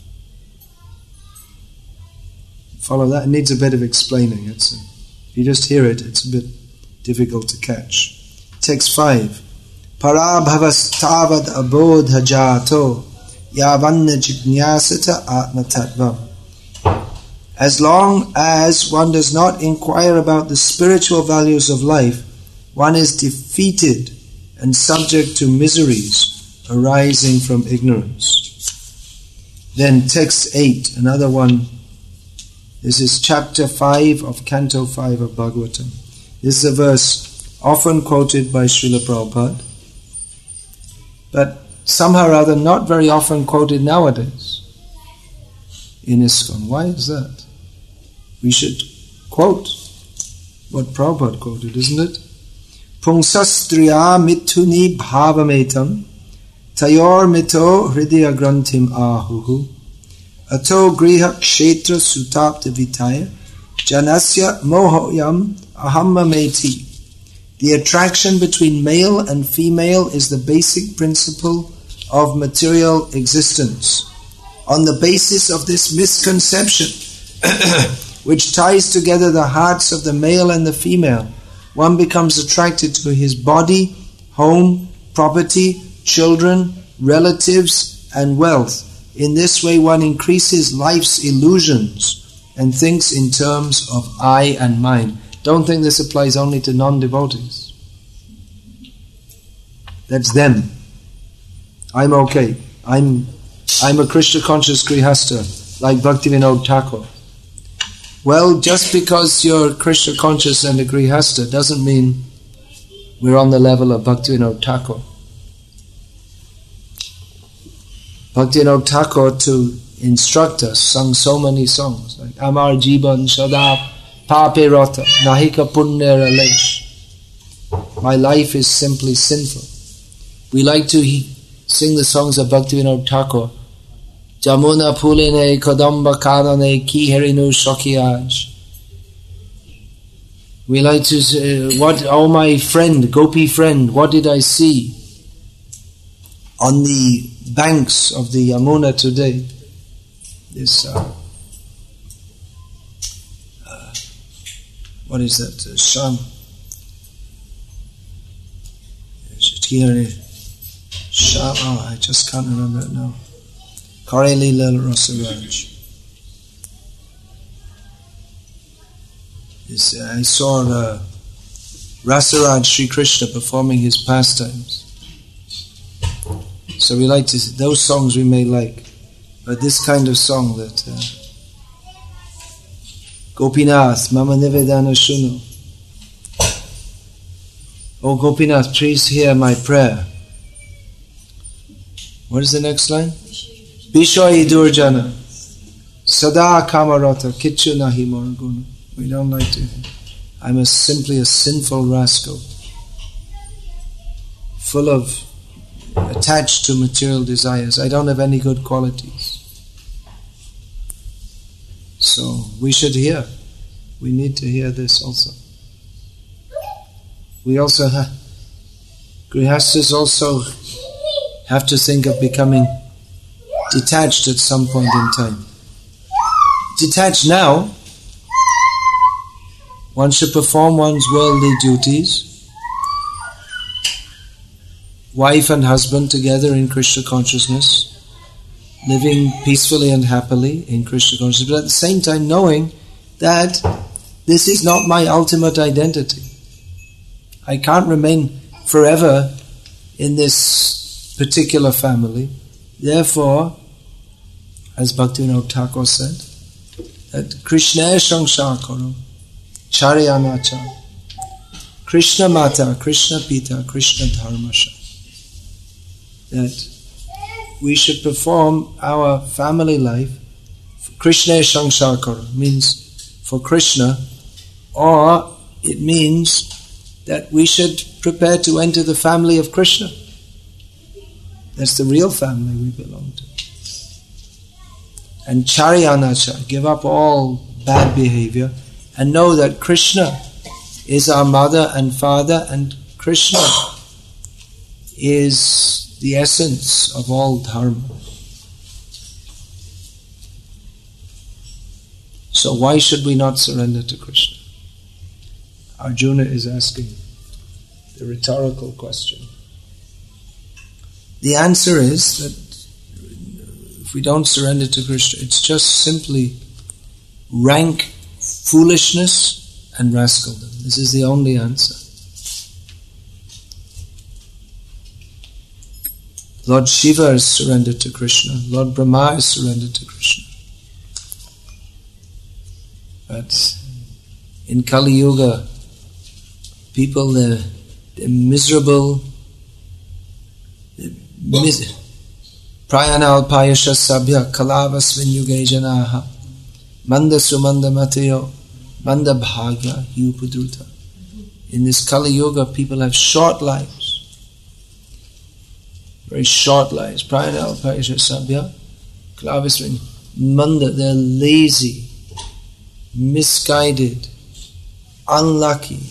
Follow that? It needs a bit of explaining. It's a, if you just hear it, it's a bit difficult to catch. Text five. Parabhavastavad abodha jato yavanna jignyasata atma tattvam. As long as one does not inquire about the spiritual values of life, one is defeated and subject to miseries arising from ignorance. Then text eight, another one. This is chapter five of Canto five of Bhagavatam. This is a verse often quoted by Srila Prabhupada, but somehow or other not very often quoted nowadays in ISKCON. Why is that? We should quote what Prabhupada quoted, isn't it? Pungsastriya mituni bhavametam tayor mito hridaya granthim ahuhu ato griha kshetra sutapta vitaya janasya mohoyam ahammameti. The attraction between male and female is the basic principle of material existence. On the basis of this misconception, which ties together the hearts of the male and the female, one becomes attracted to his body, home, property, children, relatives, and wealth. In this way, one increases life's illusions and thinks in terms of I and mine. Don't think this applies only to non-devotees. That's them. I'm okay. I'm I'm a Krishna conscious grihastha, like Bhaktivinoda Thakur. Well, just because you're Krishna conscious and a grihastha doesn't mean we're on the level of Bhaktivinoda Thakur. Bhaktivinoda Thakur, to instruct us, sung so many songs like Amar Jiban Shada Pape Rata Nahika Punnera Lesh. My life is simply sinful. We like to he- sing the songs of Bhaktivinoda Thakur. Jamuna Puline Kadamba Kadane Kiherinu Shokiaj. We like to say, what, oh my friend, Gopi friend, what did I see on the banks of the Yamuna today? This, uh, uh, what is that? Uh, Sham. Sham, oh, I just can't remember it now. Kareli Lal Rasaraj. This, uh, I saw uh, Rasaraj Sri Krishna performing his pastimes. So we like to, those songs we may like, but this kind of song that uh, Gopinath, Mama Nivedana Shunu. Oh Gopinath, please hear my prayer. What is the next line? Bishoyi Durjana. Sada Kamarata. Kichu Nahi Morguna. We don't like to. I'm a, simply a sinful rascal. Full of, attached to material desires. I don't have any good qualities. So we should hear. We need to hear this also. We also have, Grihastas also have to think of becoming detached at some point in time. Detached now, one should perform one's worldly duties, wife and husband together in Krishna consciousness, living peacefully and happily in Krishna consciousness, but at the same time knowing that this is not my ultimate identity. I can't remain forever in this particular family. Therefore, as Bhaktivinoda Thakur said, that Krishna Shangsar Karo, Charyanacha, Krishna Mata, Krishna Pita, Krishna Dharmasha. That we should perform our family life for Krishna Shangsar Karo, means for Krishna, or it means that we should prepare to enter the family of Krishna. That's the real family we belong to. And Charyanacha, give up all bad behavior and know that Krishna is our mother and father, and Krishna is the essence of all dharma. So why should we not surrender to Krishna? Arjuna is asking the rhetorical question. The answer is that if we don't surrender to Krishna, it's just simply rank foolishness and rascaldom. This is the only answer. Lord Shiva is surrendered to Krishna. Lord Brahma is surrendered to Krishna. But in Kali Yuga, people, they're, they're miserable. They're mis- Prayana alpayasha sabhya kalavasmin yuge janaha manda sumanda matayo manda bhagya yupudruta. In this Kali Yuga, people have short lives. Very short lives. Prayana alpayasha sabhya kalavasmin manda. They're lazy, misguided, unlucky,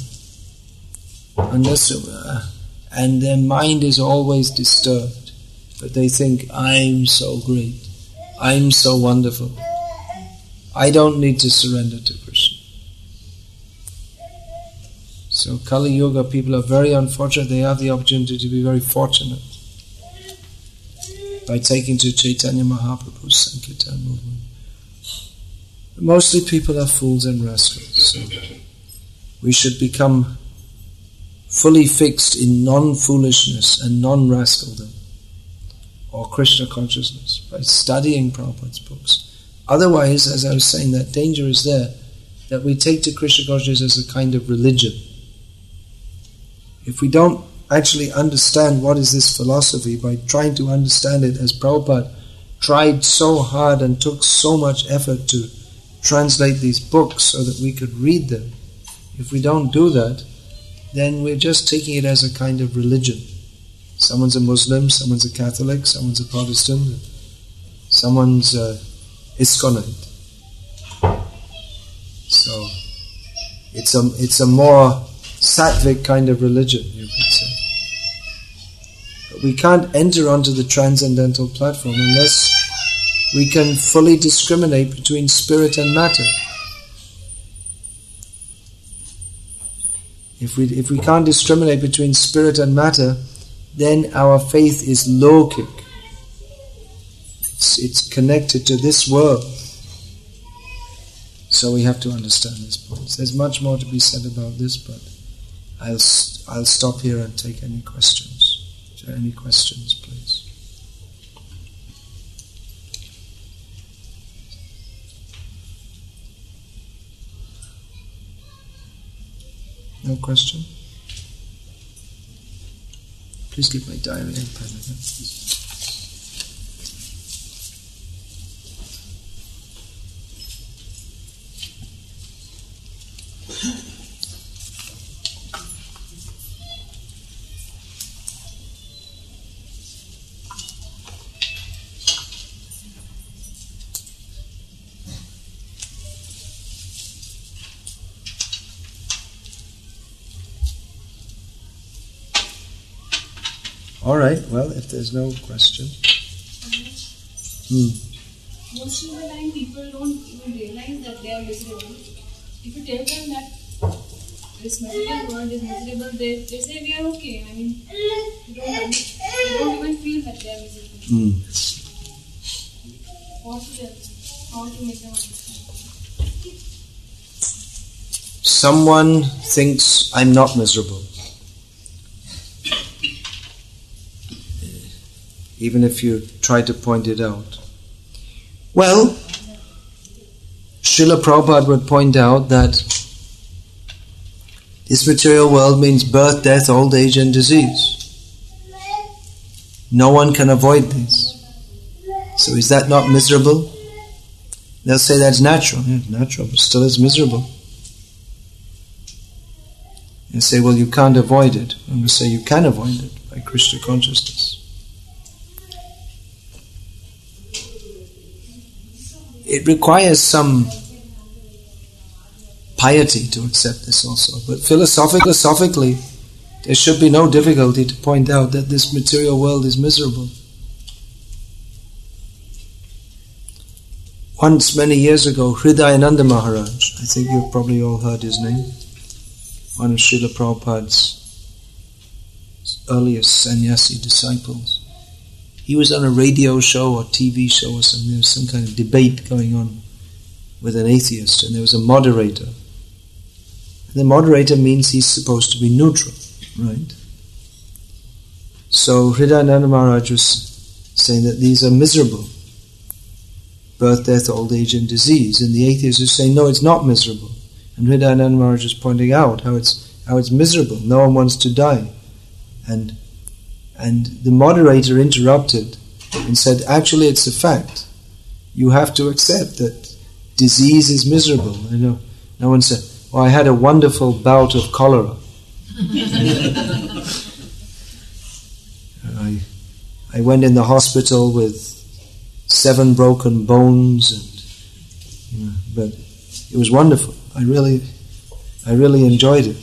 and their mind is always disturbed. But they think, I'm so great, I'm so wonderful, I don't need to surrender to Krishna. So Kali Yuga people are very unfortunate. They have the opportunity to be very fortunate by taking to Chaitanya Mahaprabhu's Sankirtan movement. Mostly people are fools and rascals. So we should become fully fixed in non-foolishness and non-rascaldom, or Krishna consciousness, by studying Prabhupada's books. Otherwise, as I was saying, that danger is there, that we take to Krishna consciousness as a kind of religion. If we don't actually understand what is this philosophy, by trying to understand it as Prabhupada tried so hard and took so much effort to translate these books so that we could read them, if we don't do that, then we're just taking it as a kind of religion. Someone's a Muslim, someone's a Catholic, someone's a Protestant, someone's a Iskonite. So it's a it's a more sattvic kind of religion, you could say. But we can't enter onto the transcendental platform unless we can fully discriminate between spirit and matter. If we if we can't discriminate between spirit and matter, then our faith is lokic. It's, it's connected to this world. So we have to understand this point. There's much more to be said about this, but I'll I'll stop here and take any questions. Is there any questions, please? No question? Please keep my diary and pen again, please. All right, well, if there's no question. Hmm. Most of the time people don't even realize that they are miserable. If you tell them that this material world is miserable, they, they say we are okay. I mean, you don't, they don't even feel that they are miserable. Hmm. What to tell them? How to make them understand? Someone thinks I'm not miserable. Even if you try to point it out. Well, Srila Prabhupada would point out that this material world means birth, death, old age and disease. No one can avoid this. So is that not miserable? They'll say that's natural. Yeah, it's natural, but still it's miserable. You say, well, you can't avoid it. I'm going to say you can avoid it by Krishna consciousness. It requires some piety to accept this also. But philosophic, philosophically, there should be no difficulty to point out that this material world is miserable. Once, many years ago, Hridayananda Maharaj, I think you've probably all heard his name, one of Srila Prabhupada's earliest sannyasi disciples. He was on a radio show or T V show or something. There was some kind of debate going on with an atheist, and there was a moderator. And the moderator means he's supposed to be neutral, right? So Hridayananda Maharaj was saying that these are miserable. Birth, death, old age and disease. And the atheist was saying, no, it's not miserable. And Hridayananda Maharaj was pointing out how it's how it's miserable. No one wants to die. And And the moderator interrupted and said, actually it's a fact. You have to accept that disease is miserable. You know, no one said, well, I had a wonderful bout of cholera. I, I went in the hospital with seven broken bones, and you know, but it was wonderful. I really, I really enjoyed it.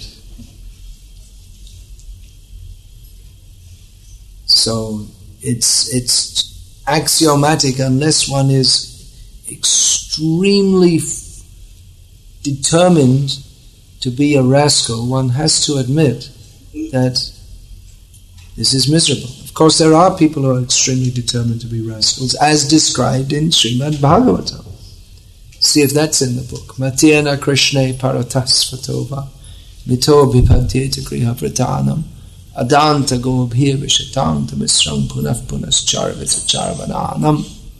So it's it's axiomatic unless one is extremely f- determined to be a rascal, one has to admit that this is miserable. Of course, there are people who are extremely determined to be rascals, as described in Srimad Bhagavatam. See if that's in the book. Matyena Krishne Paratasvatova Mito Bipadyeta Kriha Vratanam Adanta Gobhir Vishatanta Misram Punaf Punas Charvita Charvananam.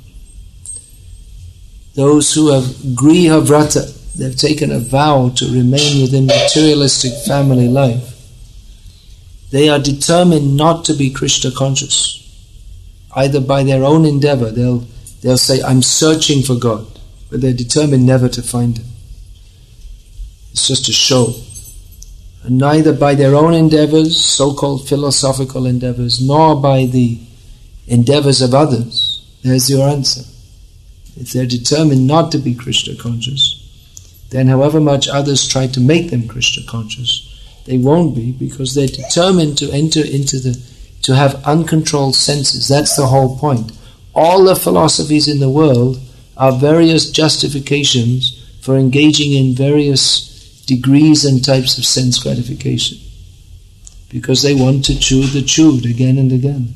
Those who have Griha Vrata, they've taken a vow to remain within materialistic family life. They are determined not to be Krishna conscious. Either by their own endeavor, they'll they'll say, I'm searching for God, but they're determined never to find Him. It's just a show. And neither by their own endeavors, so-called philosophical endeavors, nor by the endeavors of others. There's your answer. If they're determined not to be Krishna conscious, then however much others try to make them Krishna conscious, they won't be, because they're determined to enter into the, to have uncontrolled senses. That's the whole point. All the philosophies in the world are various justifications for engaging in various degrees and types of sense gratification, because they want to chew the chewed again and again.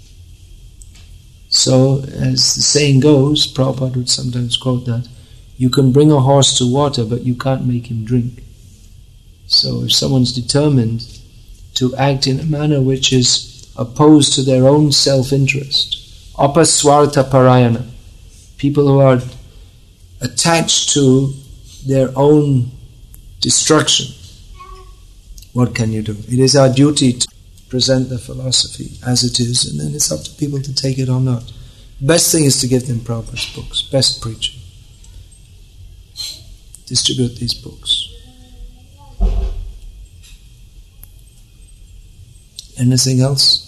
So, as the saying goes, Prabhupada would sometimes quote that, you can bring a horse to water, but you can't make him drink. So if someone's determined to act in a manner which is opposed to their own self-interest, apaswarta parayana, people who are attached to their own destruction, what can you do? It is our duty to present the philosophy as it is, and then it's up to people to take it or not. Best thing is to give them Prabhupada's books, best preaching. Distribute these books. Anything else?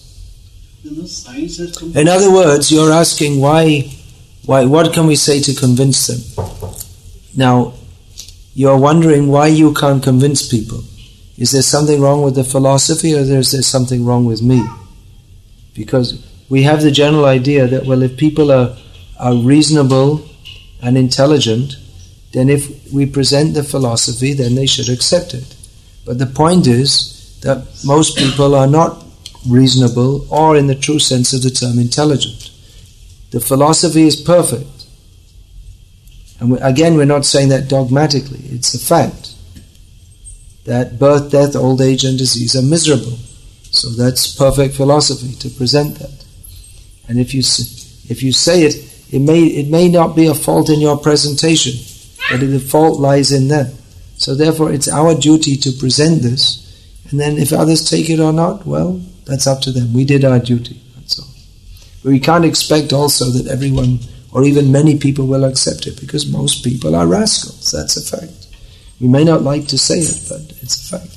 In other words, you're asking why, why, what can we say to convince them? Now, you're wondering why you can't convince people. Is there something wrong with the philosophy, or is there something wrong with me? Because we have the general idea that, well, if people are, are reasonable and intelligent, then if we present the philosophy, then they should accept it. But the point is that most people are not reasonable or, in the true sense of the term, intelligent. The philosophy is perfect. And we, again, we're not saying that dogmatically. It's a fact that birth, death, old age and disease are miserable. So that's perfect philosophy, to present that. And if you if you say it, it may it may not be a fault in your presentation, but the fault lies in them. So therefore, it's our duty to present this, and then if others take it or not, well, that's up to them. We did our duty, that's all. But we can't expect also that everyone, or even many people, will accept it, because most people are rascals. That's a fact. We may not like to say it, but it's a fact.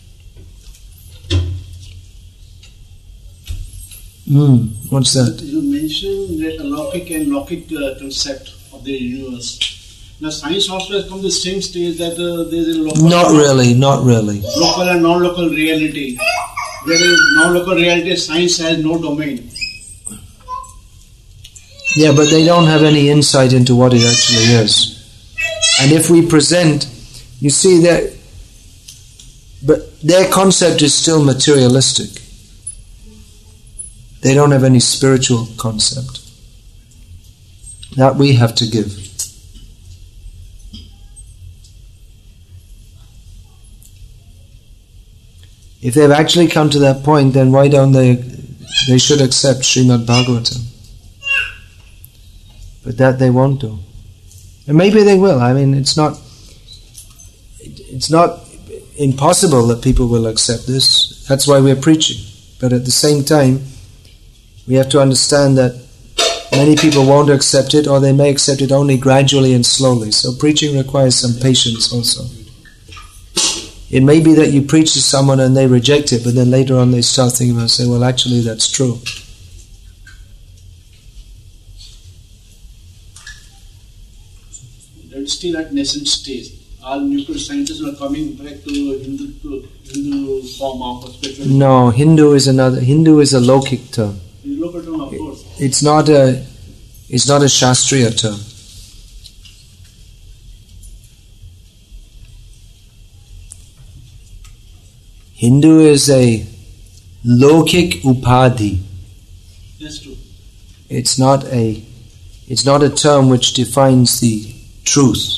Mm, what's that? You mentioned that alaukic and laukic uh, concept of the universe. Now, science also has come to the same stage that uh, there is a local... Not really, not really. Local and non-local reality. There is non-local reality, science has no domain. Yeah, but they don't have any insight into what it actually is. And if we present, you see that, but their concept is still materialistic. They don't have any spiritual concept. That we have to give. If they've actually come to that point, then why don't they, they should accept Srimad Bhagavatam. But that they won't do. And maybe they will. I mean, it's not, it's not impossible that people will accept this. That's why we're preaching. But at the same time, we have to understand that many people won't accept it, or they may accept it only gradually and slowly. So preaching requires some patience also. It may be that you preach to someone and they reject it, but then later on they start thinking about it and say, well, actually that's true. It's still at nascent stage. All nuclear scientists are coming back to Hindu, to Hindu form of spiritual. No, Hindu is another. Hindu is a lokic term. Local term, of course. It's not a. It's not a Shastriya term. Hindu is a lokic upadhi. That's true. It's not a. It's not a term which defines the truth.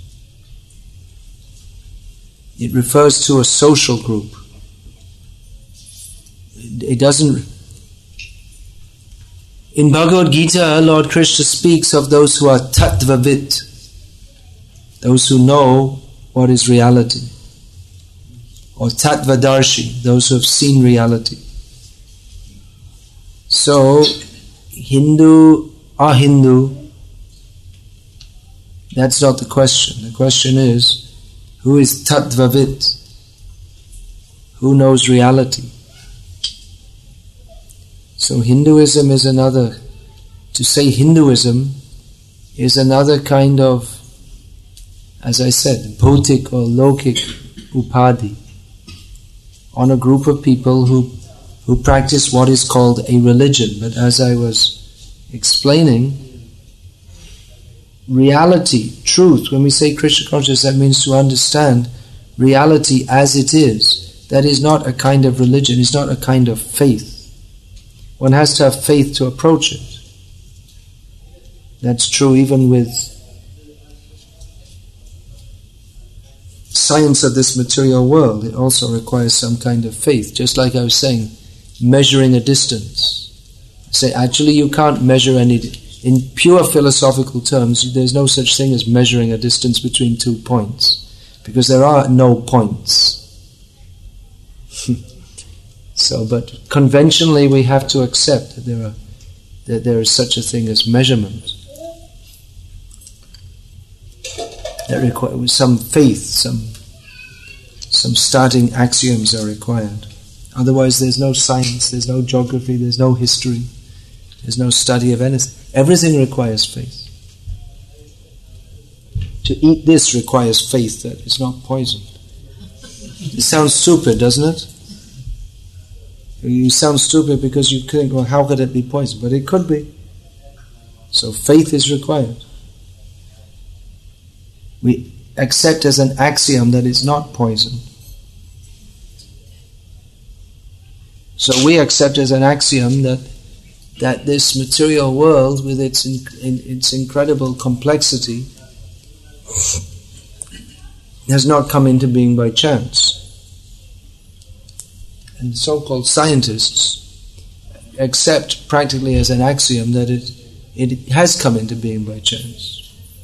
It refers to a social group. It doesn't... In Bhagavad Gita, Lord Krishna speaks of those who are tattvavit, those who know what is reality, or tattvadarshi, those who have seen reality. So, Hindu or Hindu, that's not the question. The question is, who is tattvavit? Who knows reality? So Hinduism is another, to say Hinduism is another kind of, as I said, bhautik or lokik upadhi, on a group of people who who practice what is called a religion. But as I was explaining, reality, truth, when we say Krishna consciousness, that means to understand reality as it is. That is not a kind of religion, it's not a kind of faith. One has to have faith to approach it. That's true even with science of this material world. It also requires some kind of faith. Just like I was saying, measuring a distance. Say, actually you can't measure any... In pure philosophical terms, there's no such thing as measuring a distance between two points, because there are no points. So, but conventionally we have to accept that there are that there is such a thing as measurement. That requires some faith, some some starting axioms are required. Otherwise, there's no science, there's no geography, there's no history, there's no study of anything. Everything requires faith. To eat this requires faith that it's not poisoned. It sounds stupid, doesn't it? You sound stupid because you think, well, how could it be poison? But it could be. So faith is required. We accept as an axiom that it's not poison. So we accept as an axiom that that this material world, with its in, in, its incredible complexity, has not come into being by chance. And so-called scientists accept practically as an axiom that it it has come into being by chance.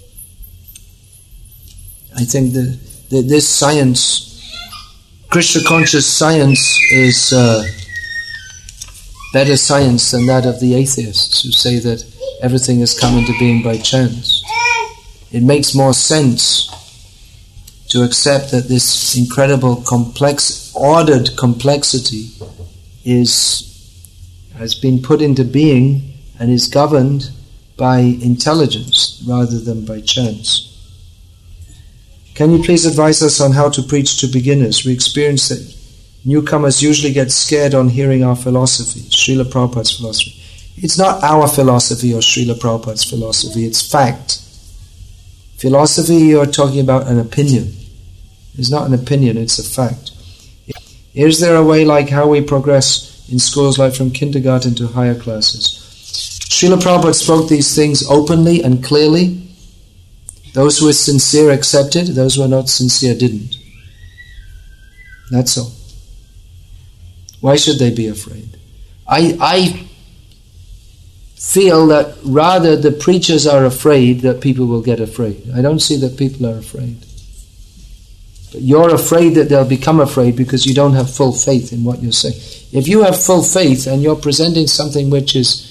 I think that, that this science, Krishna conscious science, is uh, better science than that of the atheists who say that everything has come into being by chance. It makes more sense to accept that this incredible complex, ordered complexity is has been put into being and is governed by intelligence rather than by chance. Can you please advise us on how to preach to beginners? We experience that newcomers usually get scared on hearing our philosophy, Srila Prabhupada's philosophy. It's not our philosophy or Srila Prabhupada's philosophy, it's fact. Philosophy, you're talking about an opinion. It's not an opinion, it's a fact. Is there a way like how we progress in schools, like from kindergarten to higher classes? Srila Prabhupada spoke these things openly and clearly. Those who were sincere accepted, those who were not sincere didn't. That's all. Why should they be afraid? I, I feel that rather the preachers are afraid that people will get afraid. I don't see that people are afraid. But you're afraid that they'll become afraid because you don't have full faith in what you're saying. If you have full faith and you're presenting something which is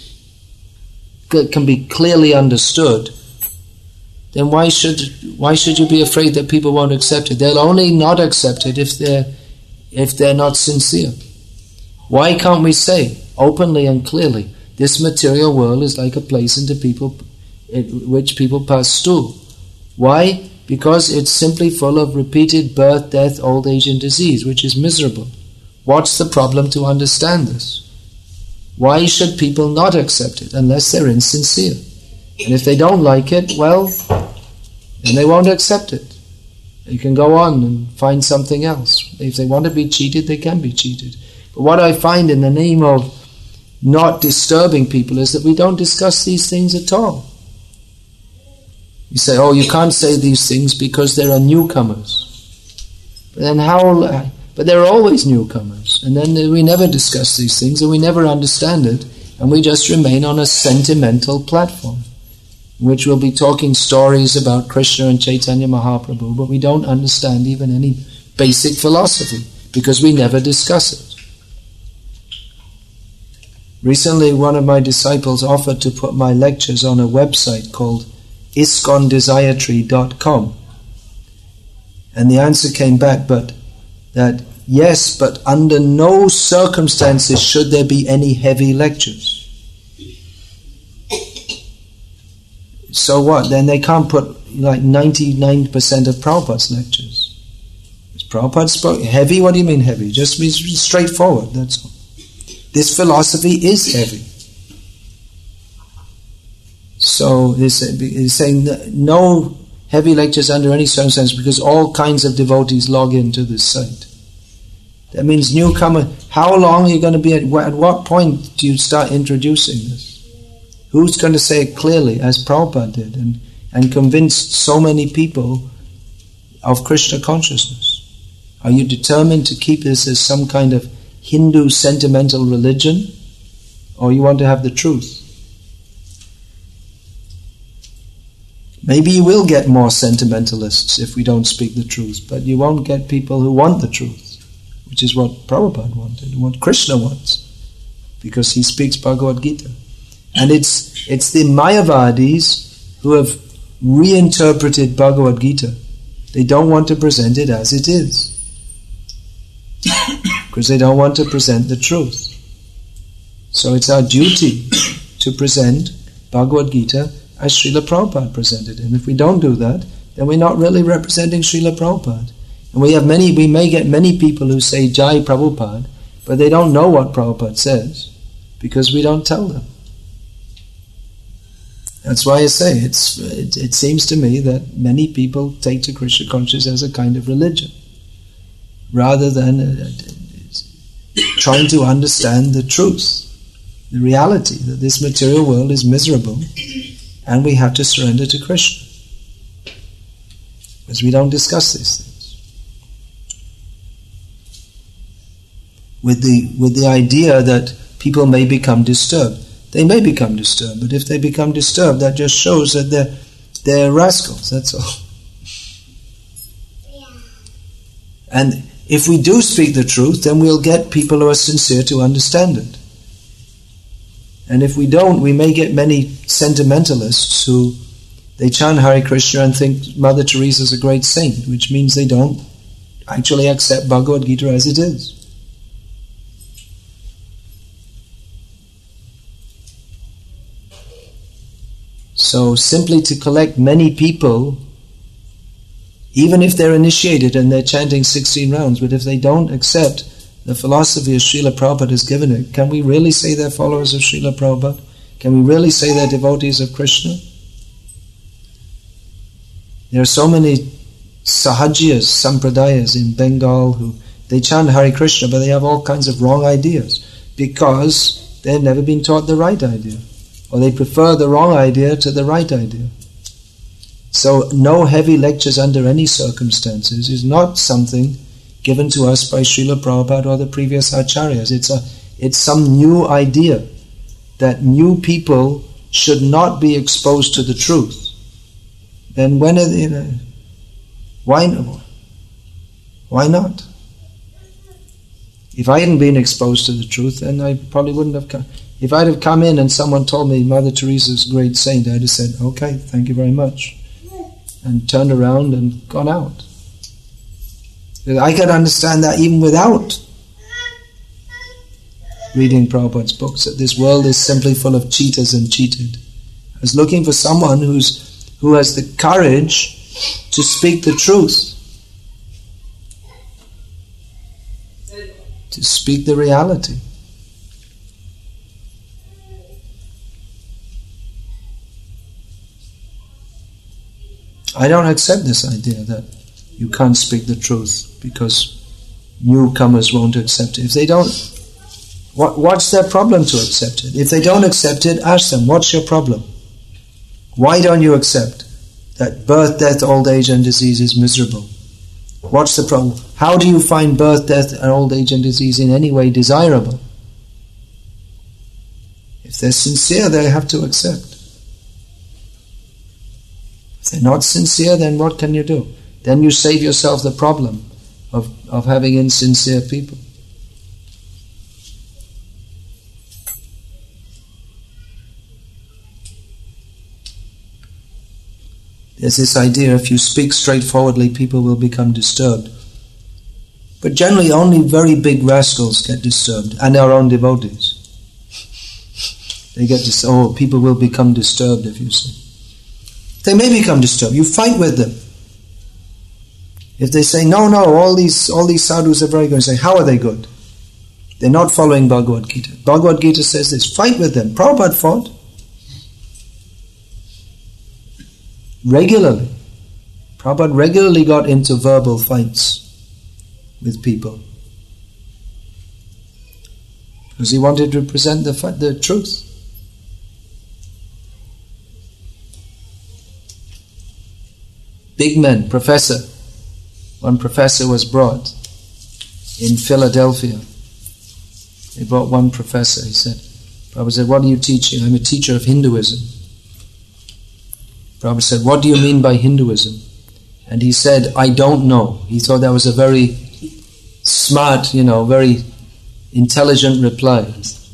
can be clearly understood, then why should why should you be afraid that people won't accept it? They'll only not accept it if they're if they're not sincere. Why can't we say openly and clearly, this material world is like a place into people in which people pass through? Why? Because it's simply full of repeated birth, death, old age and disease, which is miserable. What's the problem to understand this? Why should people not accept it unless they're insincere? And if they don't like it, well, then they won't accept it. You can go on and find something else. If they want to be cheated, they can be cheated. But what I find in the name of not disturbing people is that we don't discuss these things at all. You say, oh, you can't say these things because there are newcomers. But then how... But there are always newcomers. And then we never discuss these things and we never understand it. And we just remain on a sentimental platform, in which we'll be talking stories about Krishna and Chaitanya Mahaprabhu, but we don't understand even any basic philosophy because we never discuss it. Recently, one of my disciples offered to put my lectures on a website called iskon desire tree dot com. And the answer came back, but that yes, but under no circumstances should there be any heavy lectures. So what? Then they can't put like ninety-nine percent of Prabhupada's lectures. Is Prabhupada spoke heavy? What do you mean heavy? Just be straightforward, that's all. This philosophy is heavy. So he's saying no heavy lectures under any circumstance because all kinds of devotees log into this site. That means newcomer, how long are you going to be at, at what point do you start introducing this? Who's going to say it clearly, as Prabhupada did, and, and convinced so many people of Krishna consciousness? Are you determined to keep this as some kind of Hindu sentimental religion, or you want to have the truth? Maybe you will get more sentimentalists if we don't speak the truth, but you won't get people who want the truth, which is what Prabhupada wanted, what Krishna wants, because he speaks Bhagavad Gita. And it's it's the Mayavadis who have reinterpreted Bhagavad Gita. They don't want to present it as it is, because they don't want to present the truth. So it's our duty to present Bhagavad Gita as Srila Prabhupada presented it. And if we don't do that, then we're not really representing Srila Prabhupada. And we have many, we may get many people who say Jai Prabhupada, But they don't know what Prabhupada says because we don't tell them. That's why I say it's. It, it seems to me that many people take to Krishna consciousness as a kind of religion, rather than uh, trying to understand the truth, the reality that this material world is miserable, and we have to surrender to Krishna. Because we don't discuss these things with the with the idea that people may become disturbed. They may become disturbed, but if they become disturbed, that just shows that they're, they're rascals, that's all. And if we do speak the truth, then we'll get people who are sincere to understand it. And if we don't, we may get many sentimentalists who, they chant Hare Krishna and think Mother Teresa is a great saint, which means they don't actually accept Bhagavad Gita as it is. So simply to collect many people, even if they're initiated and they're chanting sixteen rounds, but if they don't accept the philosophy as Srila Prabhupada has given it, can we really say they're followers of Srila Prabhupada? Can we really say they're devotees of Krishna? There are so many sahajiyas, sampradayas in Bengal who they chant Hare Krishna, but they have all kinds of wrong ideas because they've never been taught the right idea. Or they prefer the wrong idea to the right idea. So no heavy lectures under any circumstances is not something given to us by Srila Prabhupada or the previous acharyas. It's a, it's some new idea that new people should not be exposed to the truth. Then when are they, you know, why, why not? If I hadn't been exposed to the truth, then I probably wouldn't have come. If I'd have come in and someone told me Mother Teresa's a great saint, I'd have said, okay, thank you very much, and turned around and gone out. I could understand that even without reading Prabhupada's books, that this world is simply full of cheaters and cheated. I was looking for someone who's who has the courage to speak the truth, to speak the reality. I don't accept this idea that you can't speak the truth because newcomers won't accept it. If they don't, what, what's their problem to accept it? If they don't accept it, ask them, what's your problem? Why don't you accept that birth, death, old age and disease is miserable? What's the problem? How do you find birth, death and old age and disease in any way desirable? If they're sincere, they have to accept. If they're not sincere, then what can you do? Then you save yourself the problem of, of having insincere people. There's this idea, if you speak straightforwardly, people will become disturbed. But generally only very big rascals get disturbed, and our own devotees. They get disturbed. Oh, people will become disturbed if you say. They may become disturbed. You fight with them. If they say, no, no, all these all these sadhus are very good, say, how are they good? They're not following Bhagavad Gita. Bhagavad Gita says this, fight with them. Prabhupada fought. Regularly. Prabhupada regularly got into verbal fights with people. Because he wanted to present the, the truth. Big men, professor. One professor was brought in Philadelphia. They brought one professor. He said, Prabhupada said, what are you teaching? I'm a teacher of Hinduism. Prabhupada said, what do you mean by Hinduism? And he said, I don't know. He thought that was a very smart, you know, very intelligent reply.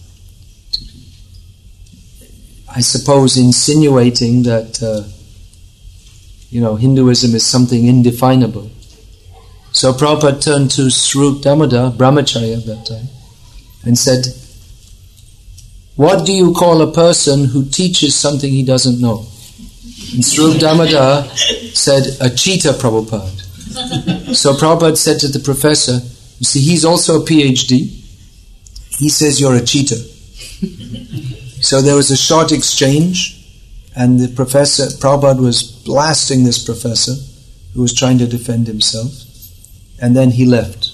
I suppose insinuating that, uh, you know, Hinduism is something indefinable. So Prabhupada turned to Swarup Damodar, Brahmacharya at that time, and said, what do you call a person who teaches something he doesn't know? And Swarup Damodar said, a cheater, Prabhupada. So Prabhupada said to the professor, you see, he's also a PhD, he says you're a cheater. So there was a short exchange, and the professor, Prabhupada was blasting this professor who was trying to defend himself, and then he left.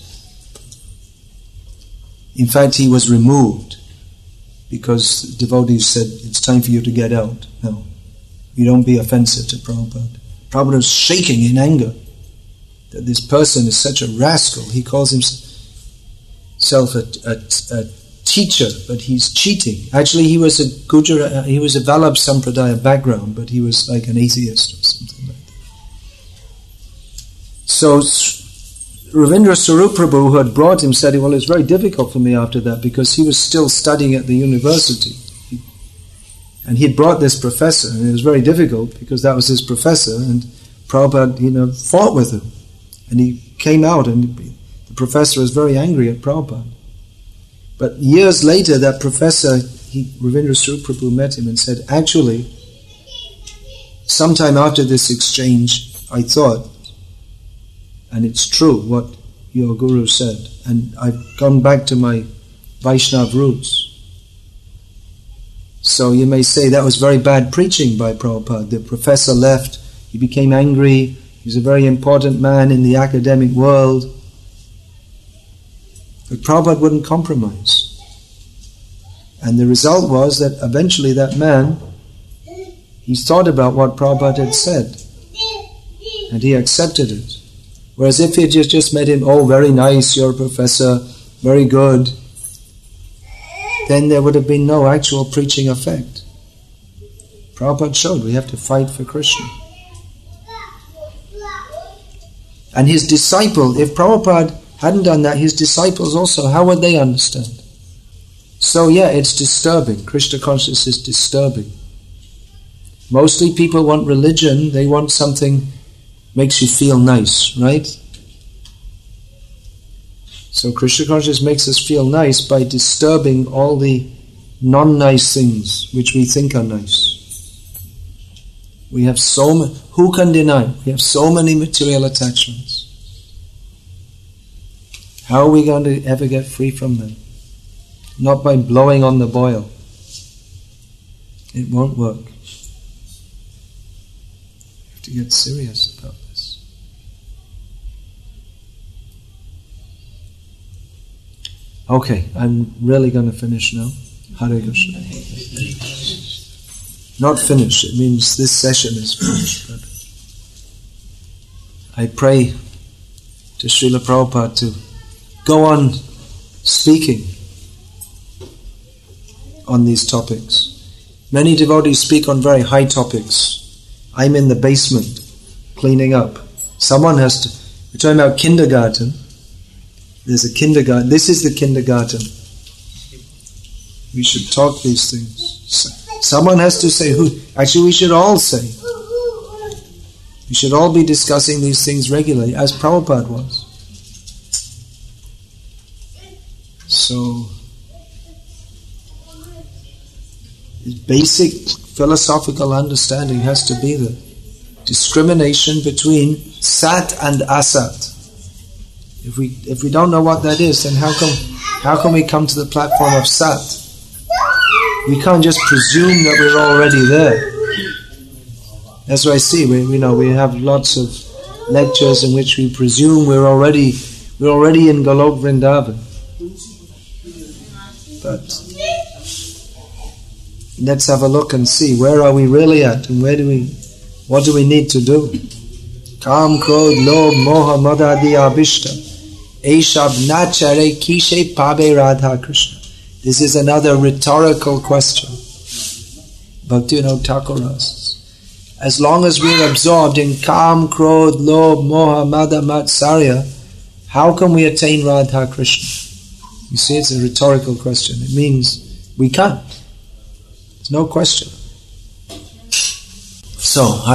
In fact, he was removed because devotees said, it's time for you to get out. No, you don't be offensive to Prabhupada. Prabhupada was shaking in anger that this person is such a rascal. He calls himself a, a, a teacher, but he's cheating. Actually, he was a Gujarat, he was a Vallabh Sampradaya background, but he was like an atheist or something like that. So Ravindra Swarup Prabhu, who had brought him, said, well, it's very difficult for me after that because he was still studying at the university. And he'd brought this professor, and it was very difficult because that was his professor, and Prabhupada, you know, fought with him. And he came out, and the professor was very angry at Prabhupada. But years later, that professor, he, Ravindra Swarup Prabhu met him and said, actually, sometime after this exchange, I thought, and it's true what your guru said, and I've gone back to my Vaishnav roots. So you may say that was very bad preaching by Prabhupada. The professor left, he became angry, he was a very important man in the academic world. But Prabhupada wouldn't compromise. And the result was that eventually that man, he thought about what Prabhupada had said, and he accepted it. Whereas if he had just, just met him, oh, very nice, you're a professor, very good, then there would have been no actual preaching effect. Prabhupada showed we have to fight for Krishna. And his disciple, if Prabhupada hadn't done that, his disciples also, how would they understand? So yeah, it's disturbing. Krishna consciousness is disturbing. Mostly people want religion, they want something makes you feel nice, right? So Krishna consciousness makes us feel nice by disturbing all the non-nice things which we think are nice. We have so many, who can deny? We have so many material attachments. How are we going to ever get free from them? Not by blowing on the boil. It won't work. You have to get serious about this. Okay, I'm really going to finish now. Hare Krishna. Not finish, it means this session is finished. But I pray to Srila Prabhupada to go on speaking on these topics. Many devotees speak on very high topics. I'm in the basement cleaning up. Someone has to... We're talking about kindergarten. There's a kindergarten. This is the kindergarten. We should talk these things. Someone has to say who. Actually, we should all say. We should all be discussing these things regularly, as Prabhupada was. So, basic philosophical understanding has to be the discrimination between sat and asat. If we if we don't know what that is, then how come how can we come to the platform of sat? We can't just presume that we're already there. That's what I see. We you know we have lots of lectures in which we presume we're already we're already in Golok Vrindavan. But let's have a look and see where are we really at, and where do we what do we need to do? Kam, Krodh, Lobh, Moha, Mada, Adi, Abhishta. Eshav nachare kishe pabe Radha Krishna. This is another rhetorical question. Bhaktivinoda Thakur asks. As long as we're absorbed in Kam, Krodh, Lobh, Moha, Mada, Matsarya, how can we attain Radha Krishna? You see, it's a rhetorical question. It means we can't. There's no question. So,